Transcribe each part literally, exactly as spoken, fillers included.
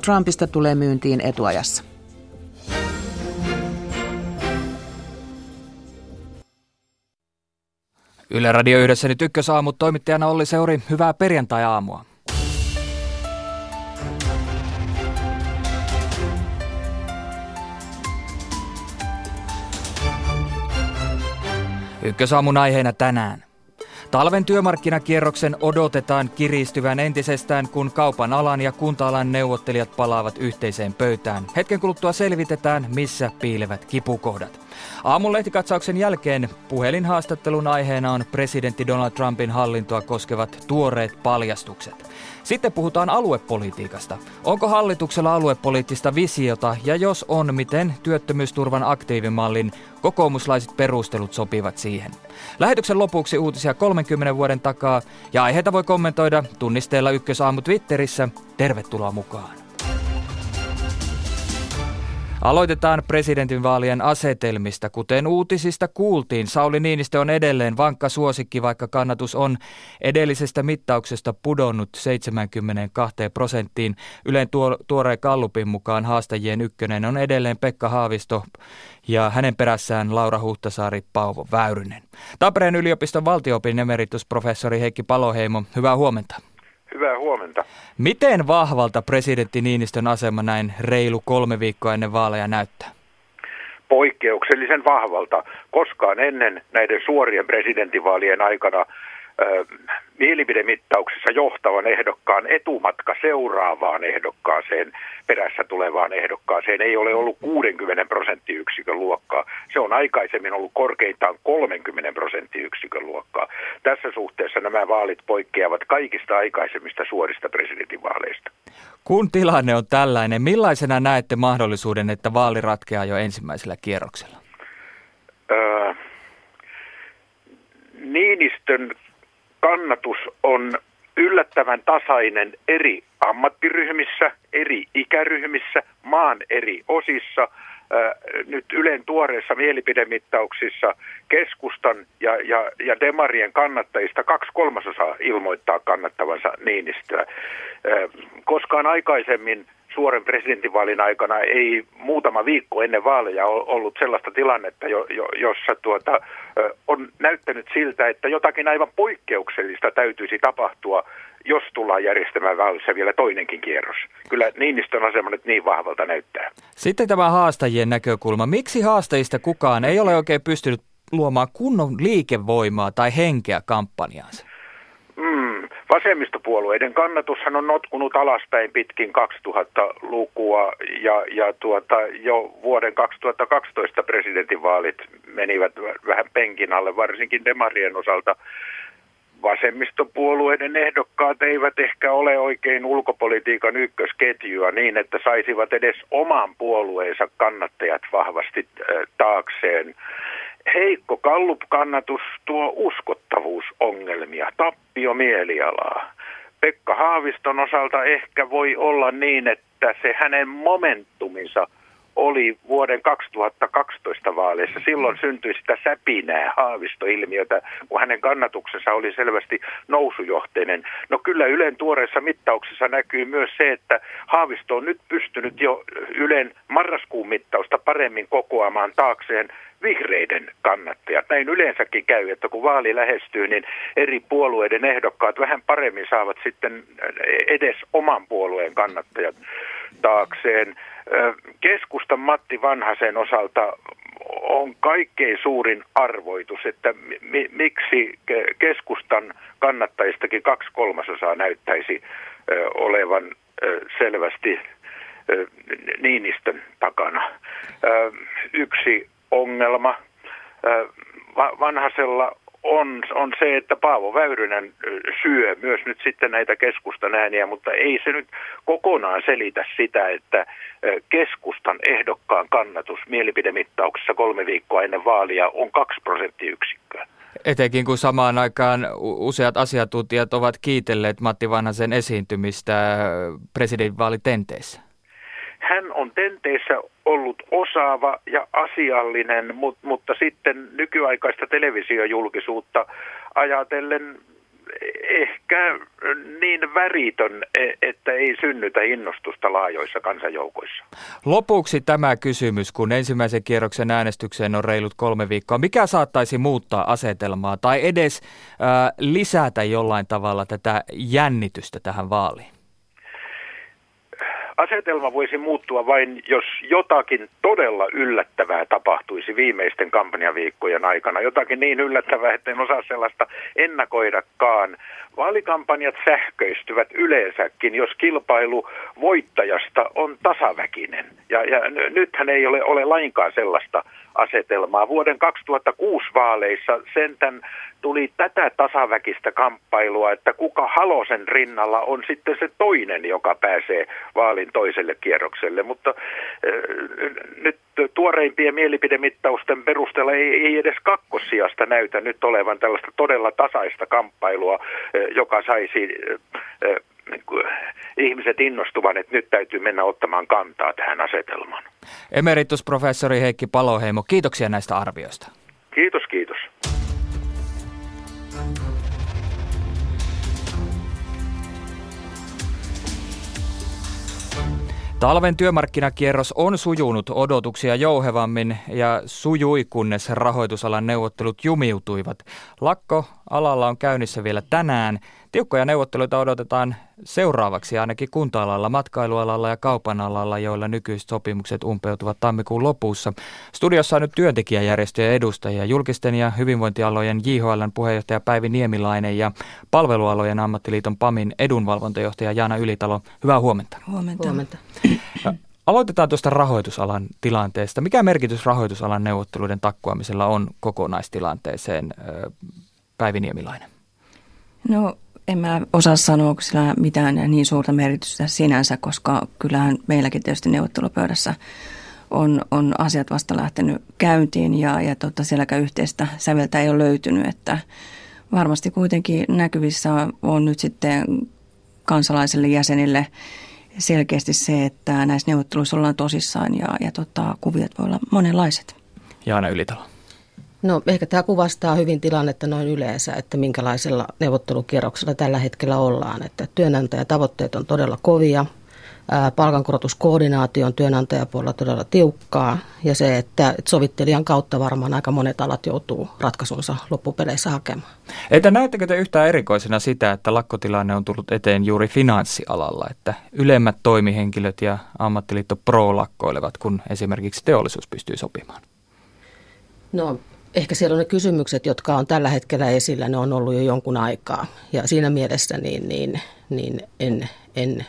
Trumpista tulee myyntiin etuajassa. Yle Radio yhdessä nyt Ykkösaamu, toimittajana Olli Seuri. Hyvää perjantai-aamua. Ykkösaamun aiheena tänään. Talven työmarkkinakierroksen odotetaan kiristyvän entisestään, kun kaupan alan ja kunta-alan neuvottelijat palaavat yhteiseen pöytään. Hetken kuluttua selvitetään, missä piilevät kipukohdat. Aamun lehtikatsauksen jälkeen puhelinhaastattelun aiheena on presidentti Donald Trumpin hallintoa koskevat tuoreet paljastukset. Sitten puhutaan aluepolitiikasta. Onko hallituksella aluepoliittista visiota ja jos on, miten työttömyysturvan aktiivimallin kokoomuslaiset perustelut sopivat siihen? Lähetyksen lopuksi uutisia kolmenkymmenen vuoden takaa ja aiheita voi kommentoida tunnisteella Ykkösaamu Twitterissä. Tervetuloa mukaan. Aloitetaan presidentinvaalien asetelmista. Kuten uutisista kuultiin, Sauli Niinistö on edelleen vankka suosikki, vaikka kannatus on edellisestä mittauksesta pudonnut seitsemänkymmentäkaksi prosenttiin. Ylen tuo, tuoreen gallupin mukaan haastajien ykkönen on edelleen Pekka Haavisto ja hänen perässään Laura Huhtasaari, Paavo Väyrynen. Tampereen yliopiston valtio-opin emeritusprofessori Heikki Paloheimo, hyvää huomenta. Hyvää huomenta. Miten vahvalta presidentti Niinistön asema näin reilu kolme viikkoa ennen vaaleja näyttää? Poikkeuksellisen vahvalta. Koskaan ennen näiden suorien presidentinvaalien aikana äh, mielipidemittauksessa johtavan ehdokkaan etumatka seuraavaan ehdokkaaseen, perässä tulevaan ehdokkaaseen ei ole ollut kuusikymmentä prosenttiyksikön luokkaa. Se on aikaisemmin ollut korkeintaan kolmekymmentä prosenttiyksikön luokkaa. Tässä suhteessa nämä vaalit poikkeavat kaikista aikaisemmista suorista presidentinvaaleista. Kun tilanne on tällainen, millaisena näette mahdollisuuden, että vaali ratkeaa jo ensimmäisellä kierroksella? Öö, Niinistön kannatus on yllättävän tasainen eri ammattiryhmissä, eri ikäryhmissä, maan eri osissa. Nyt Ylen tuoreissa mielipidemittauksissa keskustan ja, ja, ja demarien kannattajista kaksi kolmasosaa ilmoittaa kannattavansa Niinistöä. Koskaan aikaisemmin suoren presidentinvaalin aikana ei muutama viikko ennen vaaleja ollut sellaista tilannetta, jo, jo, jossa tuota, on näyttänyt siltä, että jotakin aivan poikkeuksellista täytyisi tapahtua, jos tullaan järjestämään vaalissa vielä toinenkin kierros. Kyllä Niinistön asema nyt niin vahvalta näyttää. Sitten tämä haastajien näkökulma. Miksi haastajista kukaan ei ole oikein pystynyt luomaan kunnon liikevoimaa tai henkeä kampanjaansa? Mm, vasemmistopuolueiden kannatushan on notkunut alaspäin pitkin kaksituhattalukua ja, ja tuota, jo vuoden kaksituhattakaksitoista presidentinvaalit menivät vähän penkin alle, varsinkin demarien osalta. Vasemmistopuolueiden ehdokkaat eivät ehkä ole oikein ulkopolitiikan ykkösketjua niin, että saisivat edes oman puolueensa kannattajat vahvasti taakseen. Heikko Gallup-kannatus tuo uskottavuusongelmia, tappiomielialaa. Pekka Haaviston osalta ehkä voi olla niin, että se hänen momentuminsa oli vuoden kaksituhattakaksitoista vaaleissa. Silloin syntyi sitä säpinää Haavisto-ilmiötä, kun hänen kannatuksensa oli selvästi nousujohteinen. No kyllä Ylen tuoreessa mittauksessa näkyy myös se, että Haavisto on nyt pystynyt jo Ylen marraskuun mittausta paremmin kokoamaan taakseen vihreiden kannattajat. Näin yleensäkin käy, että kun vaali lähestyy, niin eri puolueiden ehdokkaat vähän paremmin saavat sitten edes oman puolueen kannattajat taakseen. Keskustan Matti Vanhasen osalta on kaikkein suurin arvoitus, että mi- miksi keskustan kannattajistakin kaksi kolmasosaa näyttäisi ö, olevan ö, selvästi ö, Niinistön takana. Ö, yksi ongelma ö, va- Vanhasella on, on se, että Paavo Väyrynen syö myös nyt sitten näitä keskustan ääniä, mutta ei se nyt kokonaan selitä sitä, että keskustan ehdokkaan kannatus mielipidemittauksessa kolme viikkoa ennen vaalia on kaksi prosenttiyksikköä. Etenkin kun samaan aikaan useat asiantuntijat ovat kiitelleet Matti Vanhasen esiintymistä presidentinvaalitenteissä. Hän on tenteissä ollut osaava ja asiallinen, mutta, mutta sitten nykyaikaista televisiojulkisuutta ajatellen ehkä niin väritön, että ei synnytä innostusta laajoissa kansanjoukoissa. Lopuksi tämä kysymys, kun ensimmäisen kierroksen äänestykseen on reilut kolme viikkoa. Mikä saattaisi muuttaa asetelmaa tai edes äh, lisätä jollain tavalla tätä jännitystä tähän vaaliin? Asetelma voisi muuttua vain, jos jotakin todella yllättävää tapahtuisi viimeisten kampanjaviikkojen aikana. Jotakin niin yllättävää, että en osaa sellaista ennakoidakaan. Vaalikampanjat sähköistyvät yleensäkin, jos kilpailu voittajasta on tasaväkinen. Ja, ja nythän ei ole, ole lainkaan sellaista asetelmaa. Vuoden kaksituhattakuusi vaaleissa sentään tuli tätä tasaväkistä kamppailua, että kuka Halosen rinnalla on sitten se toinen, joka pääsee vaalin toiselle kierrokselle. Mutta äh, nyt tuoreimpien mielipidemittausten perusteella ei, ei edes kakkossijasta näytä nyt olevan tällaista todella tasaista kamppailua, äh, joka saisi äh, äh, ihmiset innostuvan, että nyt täytyy mennä ottamaan kantaa tähän asetelmaan. Emeritusprofessori Heikki Paloheimo, kiitoksia näistä arvioista. Kiitos, kiitos. Talven työmarkkinakierros on sujunut odotuksia jouhevammin ja sujui, kunnes rahoitusalan neuvottelut jumiutuivat. Lakko alalla on käynnissä vielä tänään. Tiukkoja neuvotteluita odotetaan seuraavaksi ainakin kunta-alalla, matkailualalla ja kaupan alalla, joilla nykyiset sopimukset umpeutuvat tammikuun lopussa. Studiossa on nyt työntekijäjärjestöjen edustajia, julkisten ja hyvinvointialojen J H L:n puheenjohtaja Päivi Niemilainen ja palvelualojen ammattiliiton PAMin edunvalvontajohtaja Jaana Ylitalo. Hyvää huomenta. Huomenta. huomenta. Aloitetaan tuosta rahoitusalan tilanteesta. Mikä merkitys rahoitusalan neuvotteluiden takkuamisella on kokonaistilanteeseen, Päivi Niemilainen? No en mä osaa sanoa sillä mitään niin suurta merkitystä sinänsä, koska kyllähän meilläkin tietysti neuvottelupöydässä on, on asiat vasta lähtenyt käyntiin ja, ja tota, sielläkään yhteistä säveltä ei ole löytynyt, että varmasti kuitenkin näkyvissä on nyt sitten kansalaisille jäsenille selkeästi se, että näissä neuvotteluissa ollaan tosissaan ja, ja tota, kuviot voi olla monenlaiset. Jaana Ylitalo. No ehkä tämä kuvastaa hyvin tilannetta noin yleensä, että minkälaisella neuvottelukierroksella tällä hetkellä ollaan. Että työnantajatavoitteet on todella kovia, ää, palkankorotuskoordinaatio on työnantajapuolella todella tiukkaa ja se, että sovittelijan kautta varmaan aika monet alat joutuu ratkaisunsa loppupeleissä hakemaan. Että näettekö te yhtään erikoisena sitä, että lakkotilanne on tullut eteen juuri finanssialalla, että ylemmät toimihenkilöt ja ammattiliitto Pro lakkoilevat, kun esimerkiksi teollisuus pystyy sopimaan? No ehkä siellä on ne kysymykset, jotka on tällä hetkellä esillä, ne on ollut jo jonkun aikaa. Ja siinä mielessä niin, niin, niin en, en,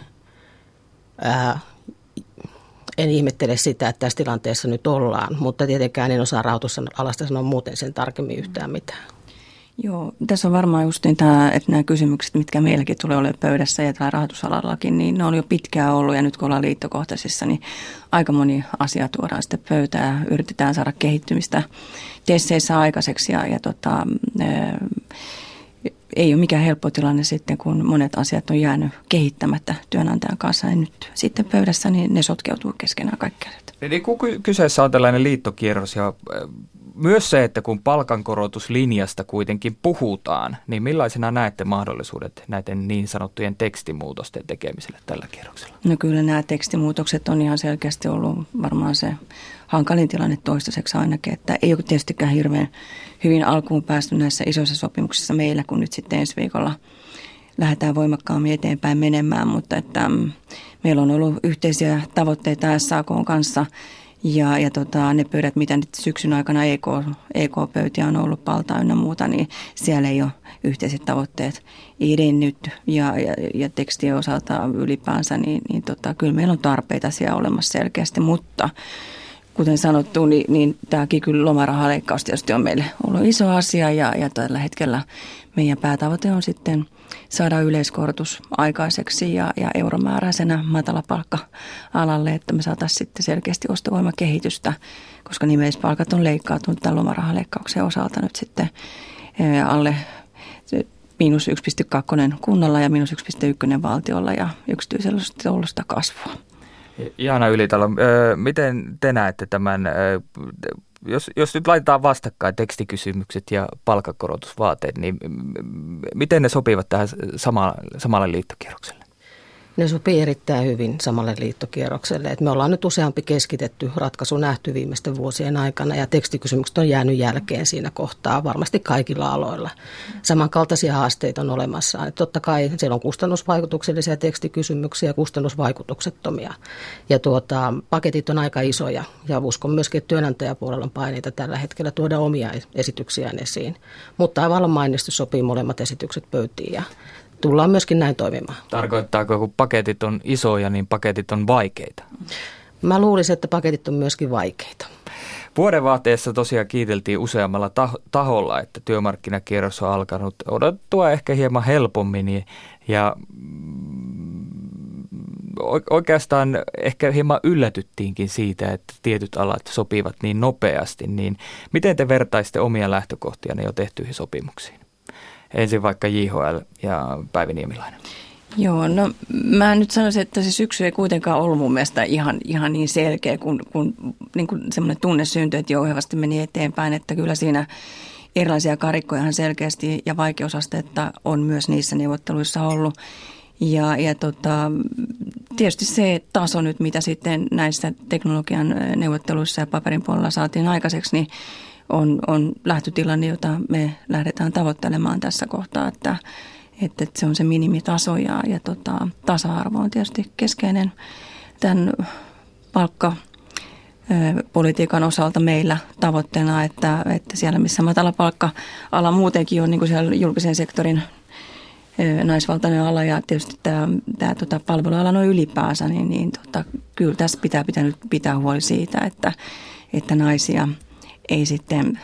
ää, en ihmettele sitä, että tässä tilanteessa nyt ollaan, mutta tietenkään en osaa rahoitusalasta sanoa muuten sen tarkemmin yhtään mitään. Joo, tässä on varmaan just niin tämä, että nämä kysymykset, mitkä meilläkin tulee olemaan pöydässä ja tällä rahoitusalallakin, niin ne on jo pitkään ollut ja nyt kun ollaan liittokohtaisissa, niin aika moni asia tuodaan sitten pöytään ja yritetään saada kehittymistä tesseissä aikaiseksi ja, ja tota, ää, ei ole mikään helppo tilanne sitten, kun monet asiat on jäänyt kehittämättä työnantajan kanssa ja nyt sitten pöydässä niin ne sotkeutuu keskenään kaikki. Eli kun kyseessä on tällainen liittokierros ja myös se, että kun palkankorotuslinjasta kuitenkin puhutaan, niin millaisena näette mahdollisuudet näiden niin sanottujen tekstimuutosten tekemiselle tällä kierroksella? No kyllä nämä tekstimuutokset on ihan selkeästi ollut varmaan se hankalin tilanne toistaiseksi ainakin, että ei ole tietystikään hirveän hyvin alkuun päästy näissä isoissa sopimuksissa meillä, kun nyt sitten ensi viikolla lähdetään voimakkaammin eteenpäin menemään, mutta että meillä on ollut yhteisiä tavoitteita S A K:n kanssa. Ja, ja tota, ne pöydät, mitä nyt syksyn aikana E K, E K-pöytiä on ollut palta ynnä muuta, niin siellä ei ole yhteiset tavoitteet edennyt. Ja, ja, ja tekstien osalta ylipäänsä, niin, niin tota, kyllä meillä on tarpeita siellä olemassa selkeästi. Mutta kuten sanottu, niin, niin tämä kiky lomarahaleikkaus tietysti on meille ollut iso asia. Ja, ja tällä hetkellä meidän päätavoite on sitten saada yleiskorotus aikaiseksi ja, ja euromääräisenä matalapalkka-alalle, että me saataisiin sitten selkeästi ostovoimakehitystä, koska nimeispalkat on leikkautunut tämän lomarahaleikkauksen osalta nyt sitten alle miinus yksi pilkku kaksi kunnalla ja miinus yksi pilkku yksi valtiolla ja yksityisellä on ollut sitä kasvua. Jaana Ylitalo, miten te näette tämän jos, jos nyt laitetaan vastakkain tekstikysymykset ja palkankorotusvaateet, niin miten ne sopivat tähän sama, samalle liittokierrokselle? Ne sopii erittäin hyvin samalle liittokierrokselle. Et me ollaan nyt useampi keskitetty ratkaisu nähty viimeisten vuosien aikana ja tekstikysymykset on jäänyt jälkeen siinä kohtaa varmasti kaikilla aloilla. Samankaltaisia haasteita on olemassa. Et totta kai siellä on kustannusvaikutuksellisia tekstikysymyksiä ja kustannusvaikutuksettomia. Ja tuota, paketit on aika isoja ja uskon myöskin, että työnantajapuolella on paineita tällä hetkellä tuoda omia esityksiään esiin. Mutta aivan mainiosti sopii molemmat esitykset pöytiin ja tullaan myöskin näin toimimaan. Tarkoittaako, kun paketit on isoja, niin paketit on vaikeita? Mä luulisin, että paketit on myöskin vaikeita. Vuodenvaihteessa tosiaan kiiteltiin useammalla taholla, että työmarkkinakierros on alkanut odottua ehkä hieman helpommin. Ja oikeastaan ehkä hieman yllätyttiinkin siitä, että tietyt alat sopivat niin nopeasti. Niin miten te vertaisitte omia lähtökohtianne jo tehtyihin sopimuksiin? Ensin vaikka J H L ja Päivi Niemiläinen. Joo, no mä nyt sanoisin, että se syksy ei kuitenkaan ollut mun mielestä ihan, ihan niin selkeä, kun, kun niin kuin semmoinen tunne syntyi, että jouhevasti meni eteenpäin, että kyllä siinä erilaisia karikkoja ihan selkeästi ja vaikeusastetta on myös niissä neuvotteluissa ollut. Ja, ja tota, tietysti se taso nyt, mitä sitten näissä teknologian neuvotteluissa ja paperin puolella saatiin aikaiseksi, niin On, on lähtötilanne, jota me lähdetään tavoittelemaan tässä kohtaa, että, että se on se minimitaso ja, ja tota, tasa-arvo on tietysti keskeinen tämän palkkapolitiikan osalta meillä tavoitteena, että, että siellä missä matala palkka-ala muutenkin on niin kuin siellä julkisen sektorin naisvaltainen ala ja tietysti tämä, tämä tota, palveluala on ylipäänsä, niin, niin tota, kyllä tässä pitää, pitää nyt pitää huoli siitä, että, että naisia ei sitten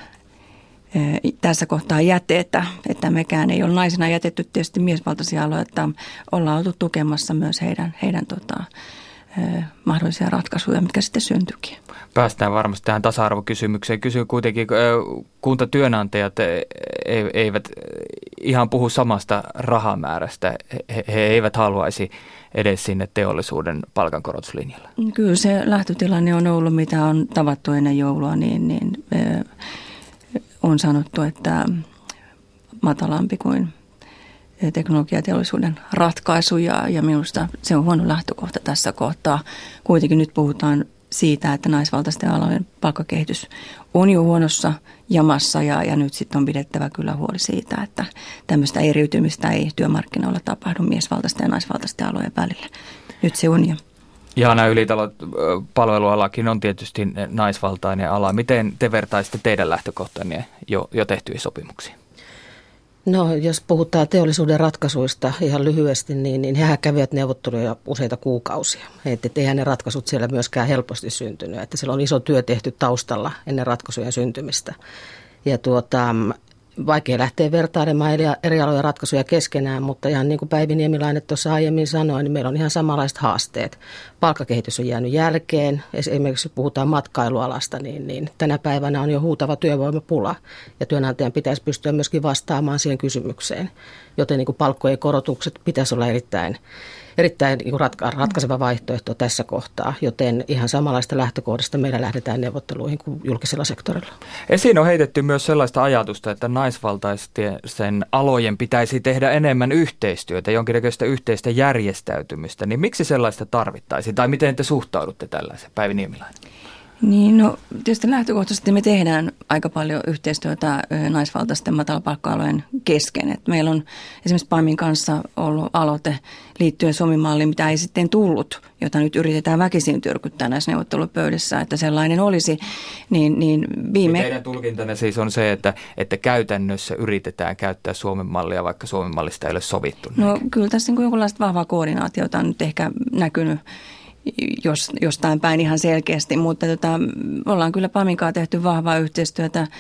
tässä kohtaa jätetä, että mekään ei ole naisina jätetty tietysti miesvaltaisia aloja, että ollaan oltu tukemassa myös heidän, heidän tota, mahdollisia ratkaisuja, mitkä sitten syntyykin. Päästään varmasti tähän tasa-arvokysymykseen. Kysyn kuitenkin, kuntatyönantajat eivät ihan puhu samasta rahamäärästä. He, he eivät haluaisi edes sinne teollisuuden palkankorotuslinjalla. Kyllä se lähtötilanne on ollut, mitä on tavattu ennen joulua, niin, niin on sanottu, että matalampi kuin teknologiateollisuuden ratkaisu ja, ja minusta se on huono lähtökohta tässä kohtaa. Kuitenkin nyt puhutaan siitä, että naisvaltaisten alojen palkkakehitys on jo huonossa jamassa ja, ja nyt sitten on pidettävä kyllä huoli siitä, että tämmöistä eriytymistä ei työmarkkinoilla tapahdu miesvaltaisten ja naisvaltaisten alojen välillä. Nyt se on jo. Jaana Ylitalo, palvelualakin on tietysti naisvaltainen ala. Miten te vertaisitte teidän lähtökohtanne jo, jo tehtyihin sopimuksiin? No, jos puhutaan teollisuuden ratkaisuista ihan lyhyesti, niin, niin hehän kävivät neuvotteluja useita kuukausia. Että et eihän ne ratkaisut siellä myöskään helposti syntynyt. Että siellä on iso työ tehty taustalla ennen ratkaisujen syntymistä. Ja tuota, vaikea lähteä vertailemaan eri alojen ratkaisuja keskenään, mutta ihan niin kuin Päivi Niemiläinen tuossa aiemmin sanoi, niin meillä on ihan samanlaiset haasteet. Palkkakehitys on jäänyt jälkeen. Esimerkiksi jos puhutaan matkailualasta, niin, niin tänä päivänä on jo huutava työvoimapula. Ja työnantajan pitäisi pystyä myöskin vastaamaan siihen kysymykseen. Joten niin kuin palkkojen korotukset pitäisi olla erittäin, erittäin niin kuin ratka- ratkaiseva vaihtoehto tässä kohtaa. Joten ihan samanlaista lähtökohdasta meillä lähdetään neuvotteluihin kuin julkisella sektorilla. Esiin on heitetty myös sellaista ajatusta, että naisvaltaisten alojen pitäisi tehdä enemmän yhteistyötä, jonkinnäköistä yhteistä järjestäytymistä. Niin miksi sellaista tarvittaisiin? Tai miten te suhtaudutte tällaiseen, Päivi Niemiläinen? Niin, no tietysti lähtökohtaisesti me tehdään aika paljon yhteistyötä naisvaltaisten matalapalkka-alojen kesken. Et meillä on esimerkiksi PAMin kanssa ollut aloite liittyen Suomi-malliin, mitä ei sitten tullut, jota nyt yritetään väkisin tyrkyttää näissä neuvottelupöydissä, että sellainen olisi. Niin, niin viime... Teidän tulkintanne siis on se, että, että käytännössä yritetään käyttää Suomen mallia, vaikka Suomen mallista ei ole sovittu. No kyllä tässä niin jonkunlaista vahvaa koordinaatiota on nyt ehkä näkynyt jos, jostain päin ihan selkeästi, mutta tota, ollaan kyllä PAMinkaan tehty vahvaa yhteistyötä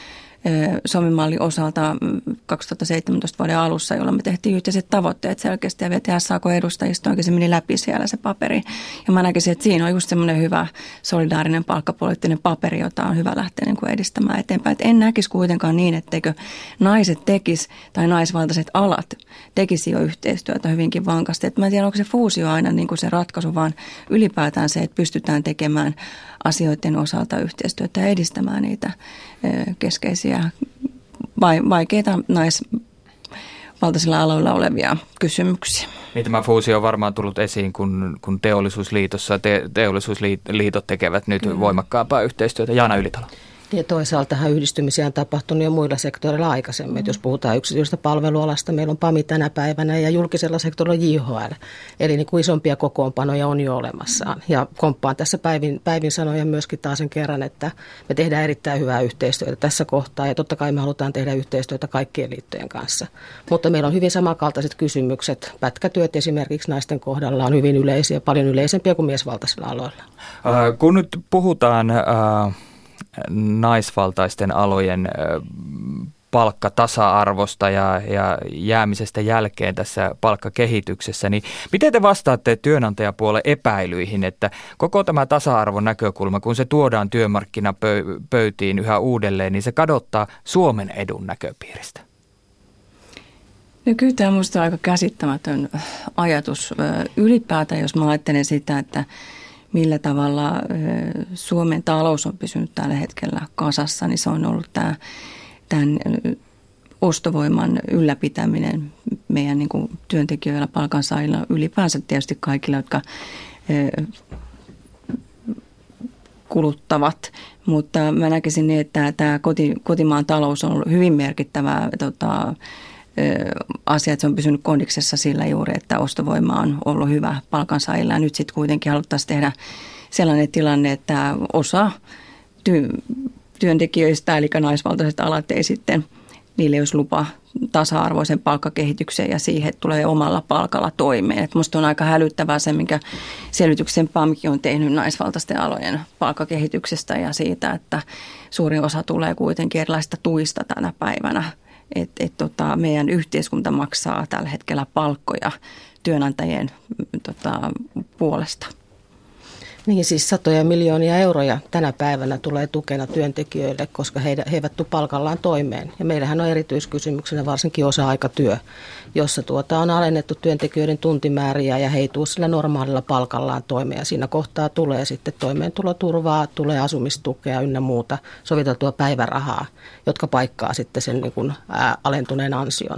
Suomen-mallin osalta kaksituhattaseitsemäntoista vuoden alussa, jolloin me tehtiin yhteiset tavoitteet selkeästi ja V T S A K-edustajista oikein se meni läpi siellä se paperi. Ja mä näkisin, että siinä on just semmoinen hyvä solidaarinen palkkapoliittinen paperi, jota on hyvä lähteä niin kuin edistämään eteenpäin. Et en näkisi kuitenkaan niin, etteikö naiset tekisi tai naisvaltaiset alat tekisi jo yhteistyötä hyvinkin vankasti. Et mä en tiedä, onko se fuusio aina niin kuin se ratkaisu, vaan ylipäätään se, että pystytään tekemään asioiden osalta yhteistyötä ja edistämään niitä keskeisiä vaikeita naisvaltaisilla aloilla olevia kysymyksiä. Niin tämä fuusio on varmaan tullut esiin, kun, kun teollisuusliitossa te, teollisuusliitot tekevät nyt Kyllä. voimakkaampaa yhteistyötä. Jaana Ylitalo. Ja toisaaltahan yhdistymisiä on tapahtunut jo muilla sektoreilla aikaisemmin. Mm. Jos puhutaan yksityisestä palvelualasta, meillä on PAMI tänä päivänä ja julkisella sektorilla J H L. Eli niin kuin isompia kokoonpanoja on jo olemassaan. Ja komppaan tässä Päivin, Päivin sanoja myöskin taas sen kerran, että me tehdään erittäin hyvää yhteistyötä tässä kohtaa. Ja totta kai me halutaan tehdä yhteistyötä kaikkien liittojen kanssa. Mutta meillä on hyvin samankaltaiset kysymykset. Pätkätyöt esimerkiksi naisten kohdalla on hyvin yleisiä, paljon yleisempiä kuin miesvaltaisilla aloilla. Äh, kun nyt puhutaan Äh... naisvaltaisten alojen palkkatasa-arvosta ja, ja jäämisestä jälkeen tässä palkkakehityksessä, niin miten te vastaatte työnantajapuolen epäilyihin, että koko tämä tasa-arvon näkökulma, kun se tuodaan työmarkkinapöytiin yhä uudelleen, niin se kadottaa Suomen edun näköpiiristä? No kyllä tämä minusta on aika käsittämätön ajatus ylipäätään, jos mä ajattelen sitä, että millä tavalla Suomen talous on pysynyt tällä hetkellä kasassa, niin se on ollut tämä, tämän ostovoiman ylläpitäminen meidän niin kuin työntekijöillä, palkansaajilla, ylipäänsä tietysti kaikilla, jotka kuluttavat. Mutta mä näkisin niin, että tämä koti, kotimaan talous on ollut hyvin merkittävää tota, asia, että se on pysynyt kondiksessa sillä juuri, että ostovoima on ollut hyvä palkansaajilla. Ja nyt sitten kuitenkin haluttaisiin tehdä sellainen tilanne, että osa ty- työntekijöistä, eli naisvaltaiset alat, ei sitten, niille olisi lupa tasa-arvoisen palkkakehitykseen ja siihen, että tulee omalla palkalla toimeen. Et musta on aika hälyttävää se, minkä selvityksen PAMkin on tehnyt naisvaltaisten alojen palkkakehityksestä ja siitä, että suurin osa tulee kuitenkin erilaisista tuista tänä päivänä. Että et, tota, meidän yhteiskunta maksaa tällä hetkellä palkkoja työnantajien tota, puolesta. Niin siis satoja miljoonia euroja tänä päivänä tulee tukena työntekijöille, koska he, he eivät tule palkallaan toimeen. Ja meillähän on erityiskysymyksenä varsinkin osa-aikatyö, jossa tuota on alennettu työntekijöiden tuntimääriä ja he ei tule sillä normaalilla palkallaan toimeen. Ja siinä kohtaa tulee sitten toimeentuloturvaa, tulee asumistukea ynnä muuta soviteltua päivärahaa, jotka paikkaa sitten sen niin kuin, ää, alentuneen ansion.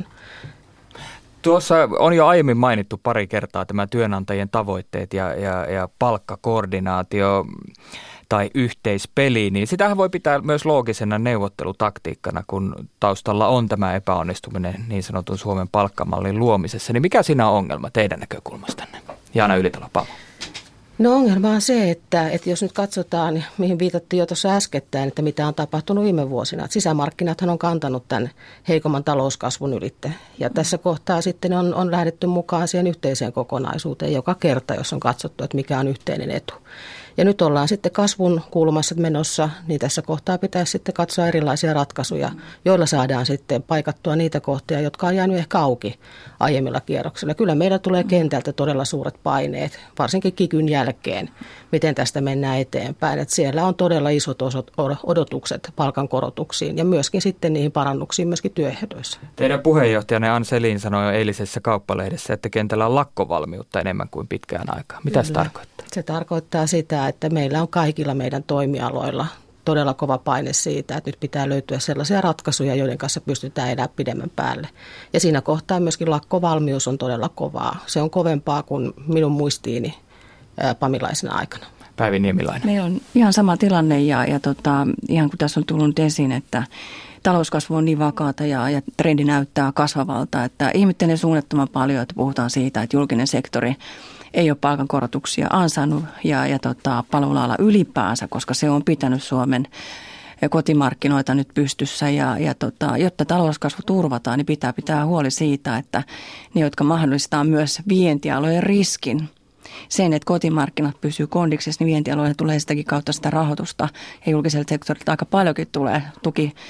Tuossa on jo aiemmin mainittu pari kertaa tämä työnantajien tavoitteet ja, ja, ja palkkakoordinaatio tai yhteispeli, niin sitähän voi pitää myös loogisena neuvottelutaktiikkana, kun taustalla on tämä epäonnistuminen niin sanotun Suomen palkkamallin luomisessa. Niin mikä siinä on ongelma teidän näkökulmastanne? Jaana Ylitalo, Paavo. No ongelma on se, että, että jos nyt katsotaan, mihin viitattiin jo tuossa äskettäin, että mitä on tapahtunut viime vuosina. Että sisämarkkinathan on kantanut tämän heikomman talouskasvun ylitte. Ja tässä kohtaa sitten on, on lähdetty mukaan siihen yhteiseen kokonaisuuteen joka kerta, jos on katsottu, että mikä on yhteinen etu. Ja nyt ollaan sitten kasvun kulmassa menossa, niin tässä kohtaa pitäisi sitten katsoa erilaisia ratkaisuja, joilla saadaan sitten paikattua niitä kohtia, jotka on jäänyt ehkä auki aiemmilla kierroksilla. Kyllä meillä tulee kentältä todella suuret paineet, varsinkin kikyn jälkeen, miten tästä mennään eteenpäin. Että siellä on todella isot odotukset palkankorotuksiin ja myöskin sitten niihin parannuksiin myöskin työehdoissa. Teidän puheenjohtajanne Ann Selin sanoi jo eilisessä Kauppalehdessä, että kentällä on lakkovalmiutta enemmän kuin pitkään aikaan. Mitä se tarkoittaa? Se tarkoittaa sitä, että meillä on kaikilla meidän toimialoilla todella kova paine siitä, että nyt pitää löytyä sellaisia ratkaisuja, joiden kanssa pystytään elämään pidemmän päälle. Ja siinä kohtaa myöskin lakkovalmius on todella kovaa. Se on kovempaa kuin minun muistiini pamilaisena aikana. Päivi Niemilainen. Meillä on ihan sama tilanne ja, ja tota, ihan kun tässä on tullut esiin, että talouskasvu on niin vakaata ja, ja trendi näyttää kasvavalta, että ihmettelen suunnattoman paljon, että puhutaan siitä, että julkinen sektori ei ole palkankorotuksia ansainnut ja, ja tota, palveluala ylipäänsä, koska se on pitänyt Suomen kotimarkkinoita nyt pystyssä. Ja, ja tota, jotta talouskasvu turvataan, niin pitää pitää huoli siitä, että ne, jotka mahdollistaa myös vientialojen riskin, sen, että kotimarkkinat pysyy kondiksessa, niin vientialoille tulee sitäkin kautta sitä rahoitusta ja julkiselta sektorilta aika paljonkin tulee tuki.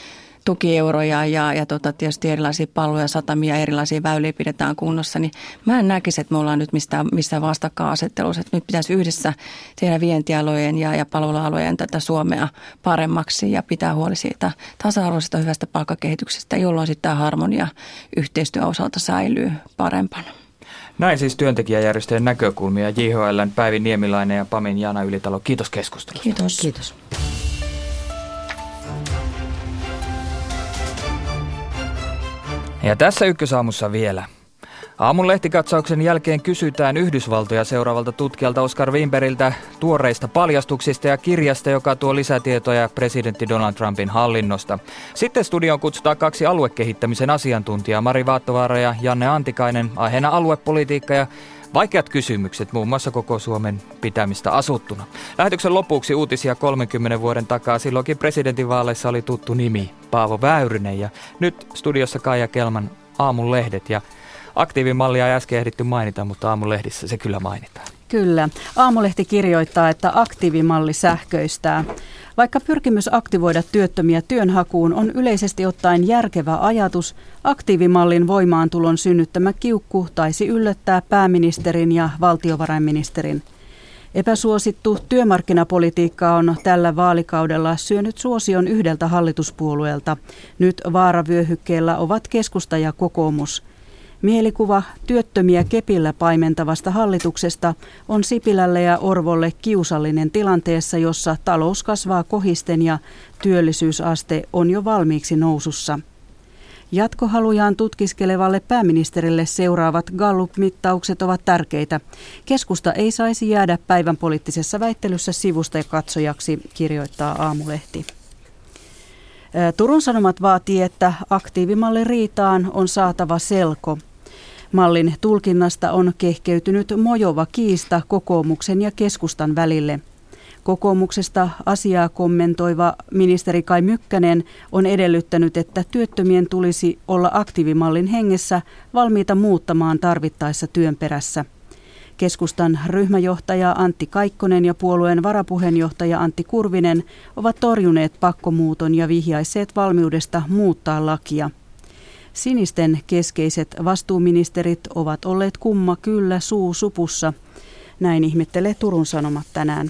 tukieuroja ja, ja tota, tietysti erilaisia palveluja, satamia, erilaisia väyliä pidetään kunnossa, niin mä en näkisi, että me ollaan nyt mistään, mistään vastakkainasettelussa. Että nyt pitäisi yhdessä tehdä vientialojen ja, ja palvelualojen tätä Suomea paremmaksi ja pitää huoli siitä tasa-arvoisesta hyvästä palkkakehityksestä, jolloin sitten tämä harmonia yhteistyön osalta säilyy parempana. Näin siis työntekijäjärjestöjen näkökulmia. J H L:n Päivi Niemiläinen ja Pamin Jaana Ylitalo. Kiitos keskustelusta. Kiitos. Kiitos. Ja tässä Ykkösaamussa vielä. Aamun lehtikatsauksen jälkeen kysytään Yhdysvaltoja seuraavalta tutkijalta Oskar Wimbergiltä tuoreista paljastuksista ja kirjasta, joka tuo lisätietoja presidentti Donald Trumpin hallinnosta. Sitten studioon kutsutaan kaksi aluekehittämisen asiantuntijaa, Mari Vaattovaara ja Janne Antikainen, aiheena aluepolitiikka ja vaikeat kysymykset, muun muassa koko Suomen pitämistä asuttuna. Lähetyksen lopuksi uutisia kolmenkymmenen vuoden takaa. Silloinkin presidentinvaaleissa oli tuttu nimi, Paavo Väyrynen. Ja nyt studiossa Kaija Kelman Aamun lehdet. Ja aktiivimallia ei äsken ehditty mainita, mutta Aamun lehdissä se kyllä mainitaan. Kyllä. Aamulehti kirjoittaa, että aktiivimalli sähköistää. Vaikka pyrkimys aktivoida työttömiä työnhakuun on yleisesti ottaen järkevä ajatus, aktiivimallin voimaantulon synnyttämä kiukku taisi yllättää pääministerin ja valtiovarainministerin. Epäsuosittu työmarkkinapolitiikka on tällä vaalikaudella syönyt suosion yhdeltä hallituspuolueelta. Nyt vaaravyöhykkeellä ovat keskusta ja kokoomus. Mielikuva työttömiä kepillä paimentavasta hallituksesta on Sipilälle ja Orvolle kiusallinen tilanteessa, jossa talous kasvaa kohisten ja työllisyysaste on jo valmiiksi nousussa. Jatkohalujaan tutkiskelevalle pääministerille seuraavat Gallup-mittaukset ovat tärkeitä. Keskusta ei saisi jäädä päivän poliittisessa väittelyssä sivusta katsojaksi, kirjoittaa Aamulehti. Turun Sanomat vaatii, että aktiivimallin riitaan on saatava selko. Mallin tulkinnasta on kehkeytynyt mojova kiista kokoomuksen ja keskustan välille. Kokoomuksesta asiaa kommentoiva ministeri Kai Mykkänen on edellyttänyt, että työttömien tulisi olla aktiivimallin hengessä valmiita muuttamaan tarvittaessa työn perässä. Keskustan ryhmäjohtaja Antti Kaikkonen ja puolueen varapuheenjohtaja Antti Kurvinen ovat torjuneet pakkomuuton ja vihjaisseet valmiudesta muuttaa lakia. Sinisten keskeiset vastuuministerit ovat olleet kumma kyllä suu supussa. Näin ihmettelee Turun Sanomat tänään.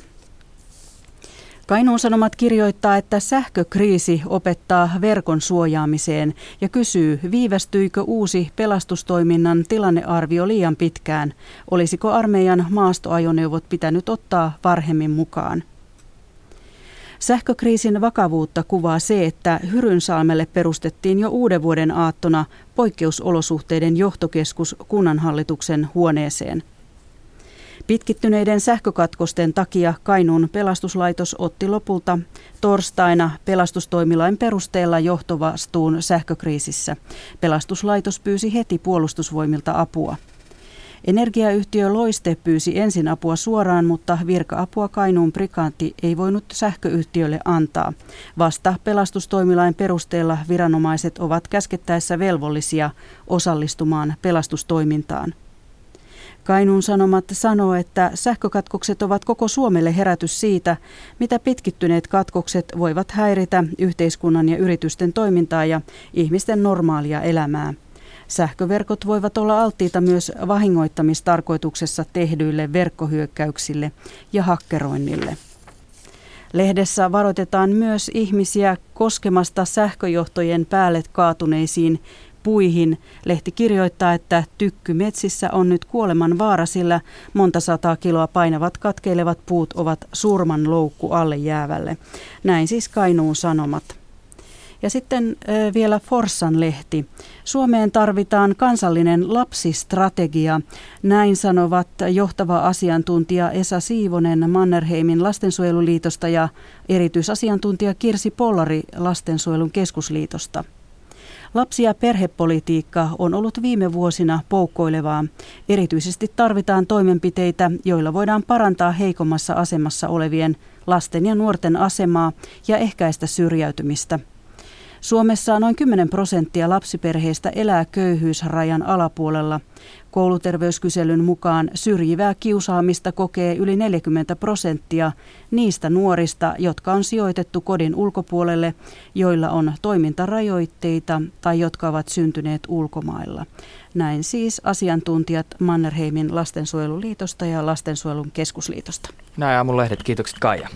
Kainuun Sanomat kirjoittaa, että sähkökriisi opettaa verkon suojaamiseen ja kysyy, viivästyikö uusi pelastustoiminnan tilannearvio liian pitkään. Olisiko armeijan maastoajoneuvot pitänyt ottaa varhemmin mukaan? Sähkökriisin vakavuutta kuvaa se, että Hyrynsalmelle perustettiin jo uuden vuoden aattona poikkeusolosuhteiden johtokeskus kunnanhallituksen huoneeseen. Pitkittyneiden sähkökatkosten takia Kainuun pelastuslaitos otti lopulta torstaina pelastustoimilain perusteella johtovastuun sähkökriisissä. Pelastuslaitos pyysi heti puolustusvoimilta apua. Energiayhtiö Loiste pyysi ensin apua suoraan, mutta virka-apua Kainuun prikaantti ei voinut sähköyhtiölle antaa. Vasta pelastustoimilain perusteella viranomaiset ovat käskettäessä velvollisia osallistumaan pelastustoimintaan. Kainuun Sanomat sanoo, että sähkökatkokset ovat koko Suomelle herätys siitä, mitä pitkittyneet katkokset voivat häiritä yhteiskunnan ja yritysten toimintaa ja ihmisten normaalia elämää. Sähköverkot voivat olla alttiita myös vahingoittamistarkoituksessa tehdyille verkkohyökkäyksille ja hakkeroinnille. Lehdessä varoitetaan myös ihmisiä koskemasta sähköjohtojen päälle kaatuneisiin puihin. Lehti kirjoittaa, että tykkymetsissä on nyt kuoleman vaara, sillä monta sataa kiloa painavat katkeilevat puut ovat surman loukku alle jäävälle. Näin siis Kainuun Sanomat. Ja sitten äh, vielä Forssan lehti. Suomeen tarvitaan kansallinen lapsistrategia. Näin sanovat johtava asiantuntija Esa Siivonen Mannerheimin lastensuojeluliitosta ja erityisasiantuntija Kirsi Pollari Lastensuojelun keskusliitosta. Lapsi- ja perhepolitiikka on ollut viime vuosina poukkoilevaa. Erityisesti tarvitaan toimenpiteitä, joilla voidaan parantaa heikommassa asemassa olevien lasten ja nuorten asemaa ja ehkäistä syrjäytymistä. Suomessa noin kymmenen prosenttia lapsiperheistä elää köyhyysrajan alapuolella. Kouluterveyskyselyn mukaan syrjivää kiusaamista kokee yli neljäkymmentä prosenttia niistä nuorista, jotka on sijoitettu kodin ulkopuolelle, joilla on toimintarajoitteita tai jotka ovat syntyneet ulkomailla. Näin siis asiantuntijat Mannerheimin lastensuojeluliitosta ja Lastensuojelun keskusliitosta. Näin aamun lehdet. Kiitokset Kaija.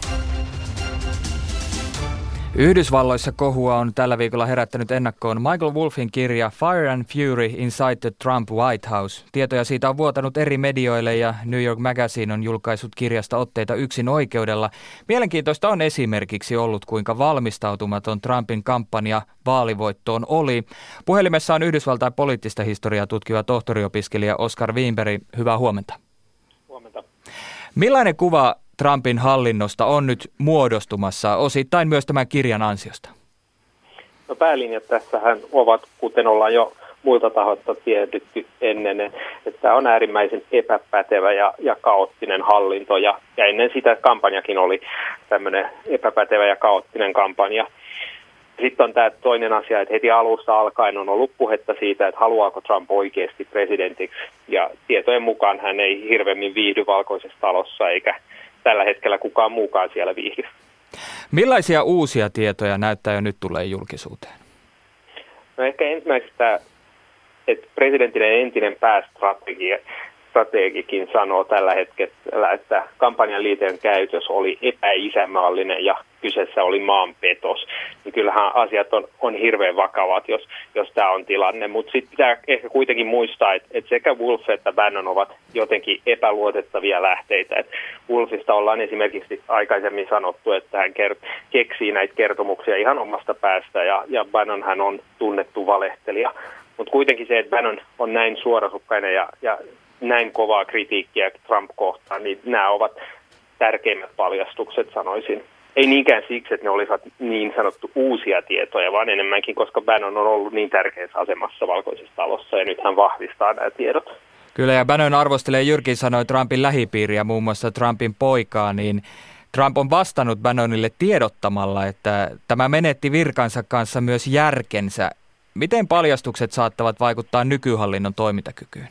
Yhdysvalloissa kohua on tällä viikolla herättänyt ennakkoon Michael Wolffin kirja Fire and Fury Inside the Trump White House. Tietoja siitä on vuotanut eri medioille ja New York Magazine on julkaissut kirjasta otteita yksin oikeudella. Mielenkiintoista on esimerkiksi ollut, kuinka valmistautumaton Trumpin kampanja vaalivoittoon oli. Puhelimessa on Yhdysvaltain poliittista historiaa tutkiva tohtoriopiskelija Oskar Wienberg. Hyvää huomenta. Huomenta. Millainen kuva Trumpin hallinnosta on nyt muodostumassa, osittain myös tämän kirjan ansiosta? No päälinjat tässähän ovat, kuten ollaan jo muilta tahoilta tiedetty ennen, että tämä on äärimmäisen epäpätevä ja, ja kaoottinen hallinto, ja, ja ennen sitä kampanjakin oli tämmöinen epäpätevä ja kaoottinen kampanja. Sitten on tämä toinen asia, että heti alusta alkaen on ollut puhetta siitä, että haluaako Trump oikeasti presidentiksi, ja tietojen mukaan hän ei hirveämmin viihdy Valkoisessa talossa, eikä tällä hetkellä kukaan muukaan siellä viihdy. Millaisia uusia tietoja näyttää jo nyt tulee julkisuuteen? No ehkä ensimmäiseksi tämä, että presidentinen entinen päästrategikin sanoo tällä hetkellä, että kampanjan liiteen käytös oli epäisänmaallinen ja kyseessä oli maanpetos. Niin kyllähän asiat on, on hirveän vakavat, jos, jos tämä on tilanne. Mutta sitten pitää ehkä kuitenkin muistaa, että, että sekä Wolff että Bannon ovat jotenkin epäluotettavia lähteitä. Et Wolffista ollaan esimerkiksi aikaisemmin sanottu, että hän kert- keksii näitä kertomuksia ihan omasta päästä, ja, ja Bannon hän on tunnettu valehtelija. Mutta kuitenkin se, että Bannon on näin suorasukkainen ja, ja näin kovaa kritiikkiä Trump kohtaan, niin nämä ovat tärkeimmät paljastukset, sanoisin. Ei niinkään siksi, että ne olisivat niin sanottu uusia tietoja, vaan enemmänkin, koska Bannon on ollut niin tärkeässä asemassa Valkoisessa talossa, ja nyt hän vahvistaa nämä tiedot. Kyllä, ja Bannon arvostelee jyrkin sanoi Trumpin lähipiiriä, muun muassa Trumpin poikaa, niin Trump on vastannut Bannonille tiedottamalla, että tämä menetti virkansa kanssa myös järkensä. Miten paljastukset saattavat vaikuttaa nykyhallinnon toimintakykyyn?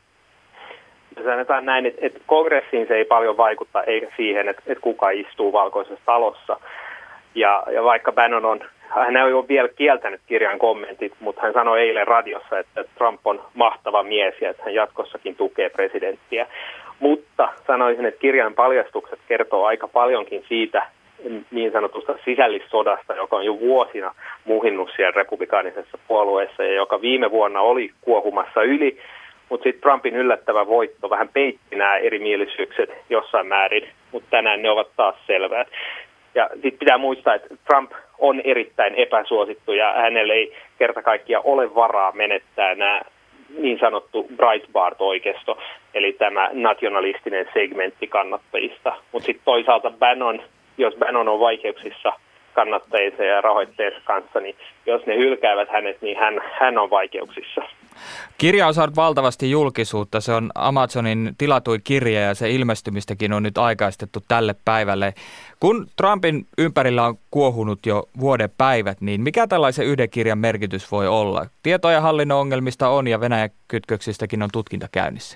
Sanotaan näin, että, että kongressiin se ei paljon vaikuttaa, eikä siihen, että, että kuka istuu Valkoisessa talossa. Ja, ja vaikka Bannon on, hän ei ole vielä kieltänyt kirjan kommentit, mutta hän sanoi eilen radiossa, että Trump on mahtava mies ja että hän jatkossakin tukee presidenttiä. Mutta sanoisin, että kirjan paljastukset kertoo aika paljonkin siitä niin sanotusta sisällissodasta, joka on jo vuosina muhinnut siellä republikaanisessa puolueessa ja joka viime vuonna oli kuohumassa yli. Mutta sitten Trumpin yllättävä voitto vähän peitti nämä erimielisyydet jossain määrin, mutta tänään ne ovat taas selvät. Ja sitten pitää muistaa, että Trump on erittäin epäsuosittu ja hänellä ei kerta kaikkiaan ole varaa menettää nämä niin sanottu Breitbart-oikeisto, eli tämä nationalistinen segmentti kannattajista. Mutta sitten toisaalta Bannon, jos Bannon on vaikeuksissa kannattajiensa ja rahoitteensa kanssa, niin jos ne hylkäävät hänet, niin hän, hän on vaikeuksissa. Kirja on saanut valtavasti julkisuutta. Se on Amazonin tilatuin kirja ja se ilmestymistäkin on nyt aikaistettu tälle päivälle. Kun Trumpin ympärillä on kuohunut jo vuoden päivät, niin mikä tällaisen yhden kirjan merkitys voi olla? Tietoja hallinnon ongelmista on ja Venäjän kytköksistäkin on tutkinta käynnissä.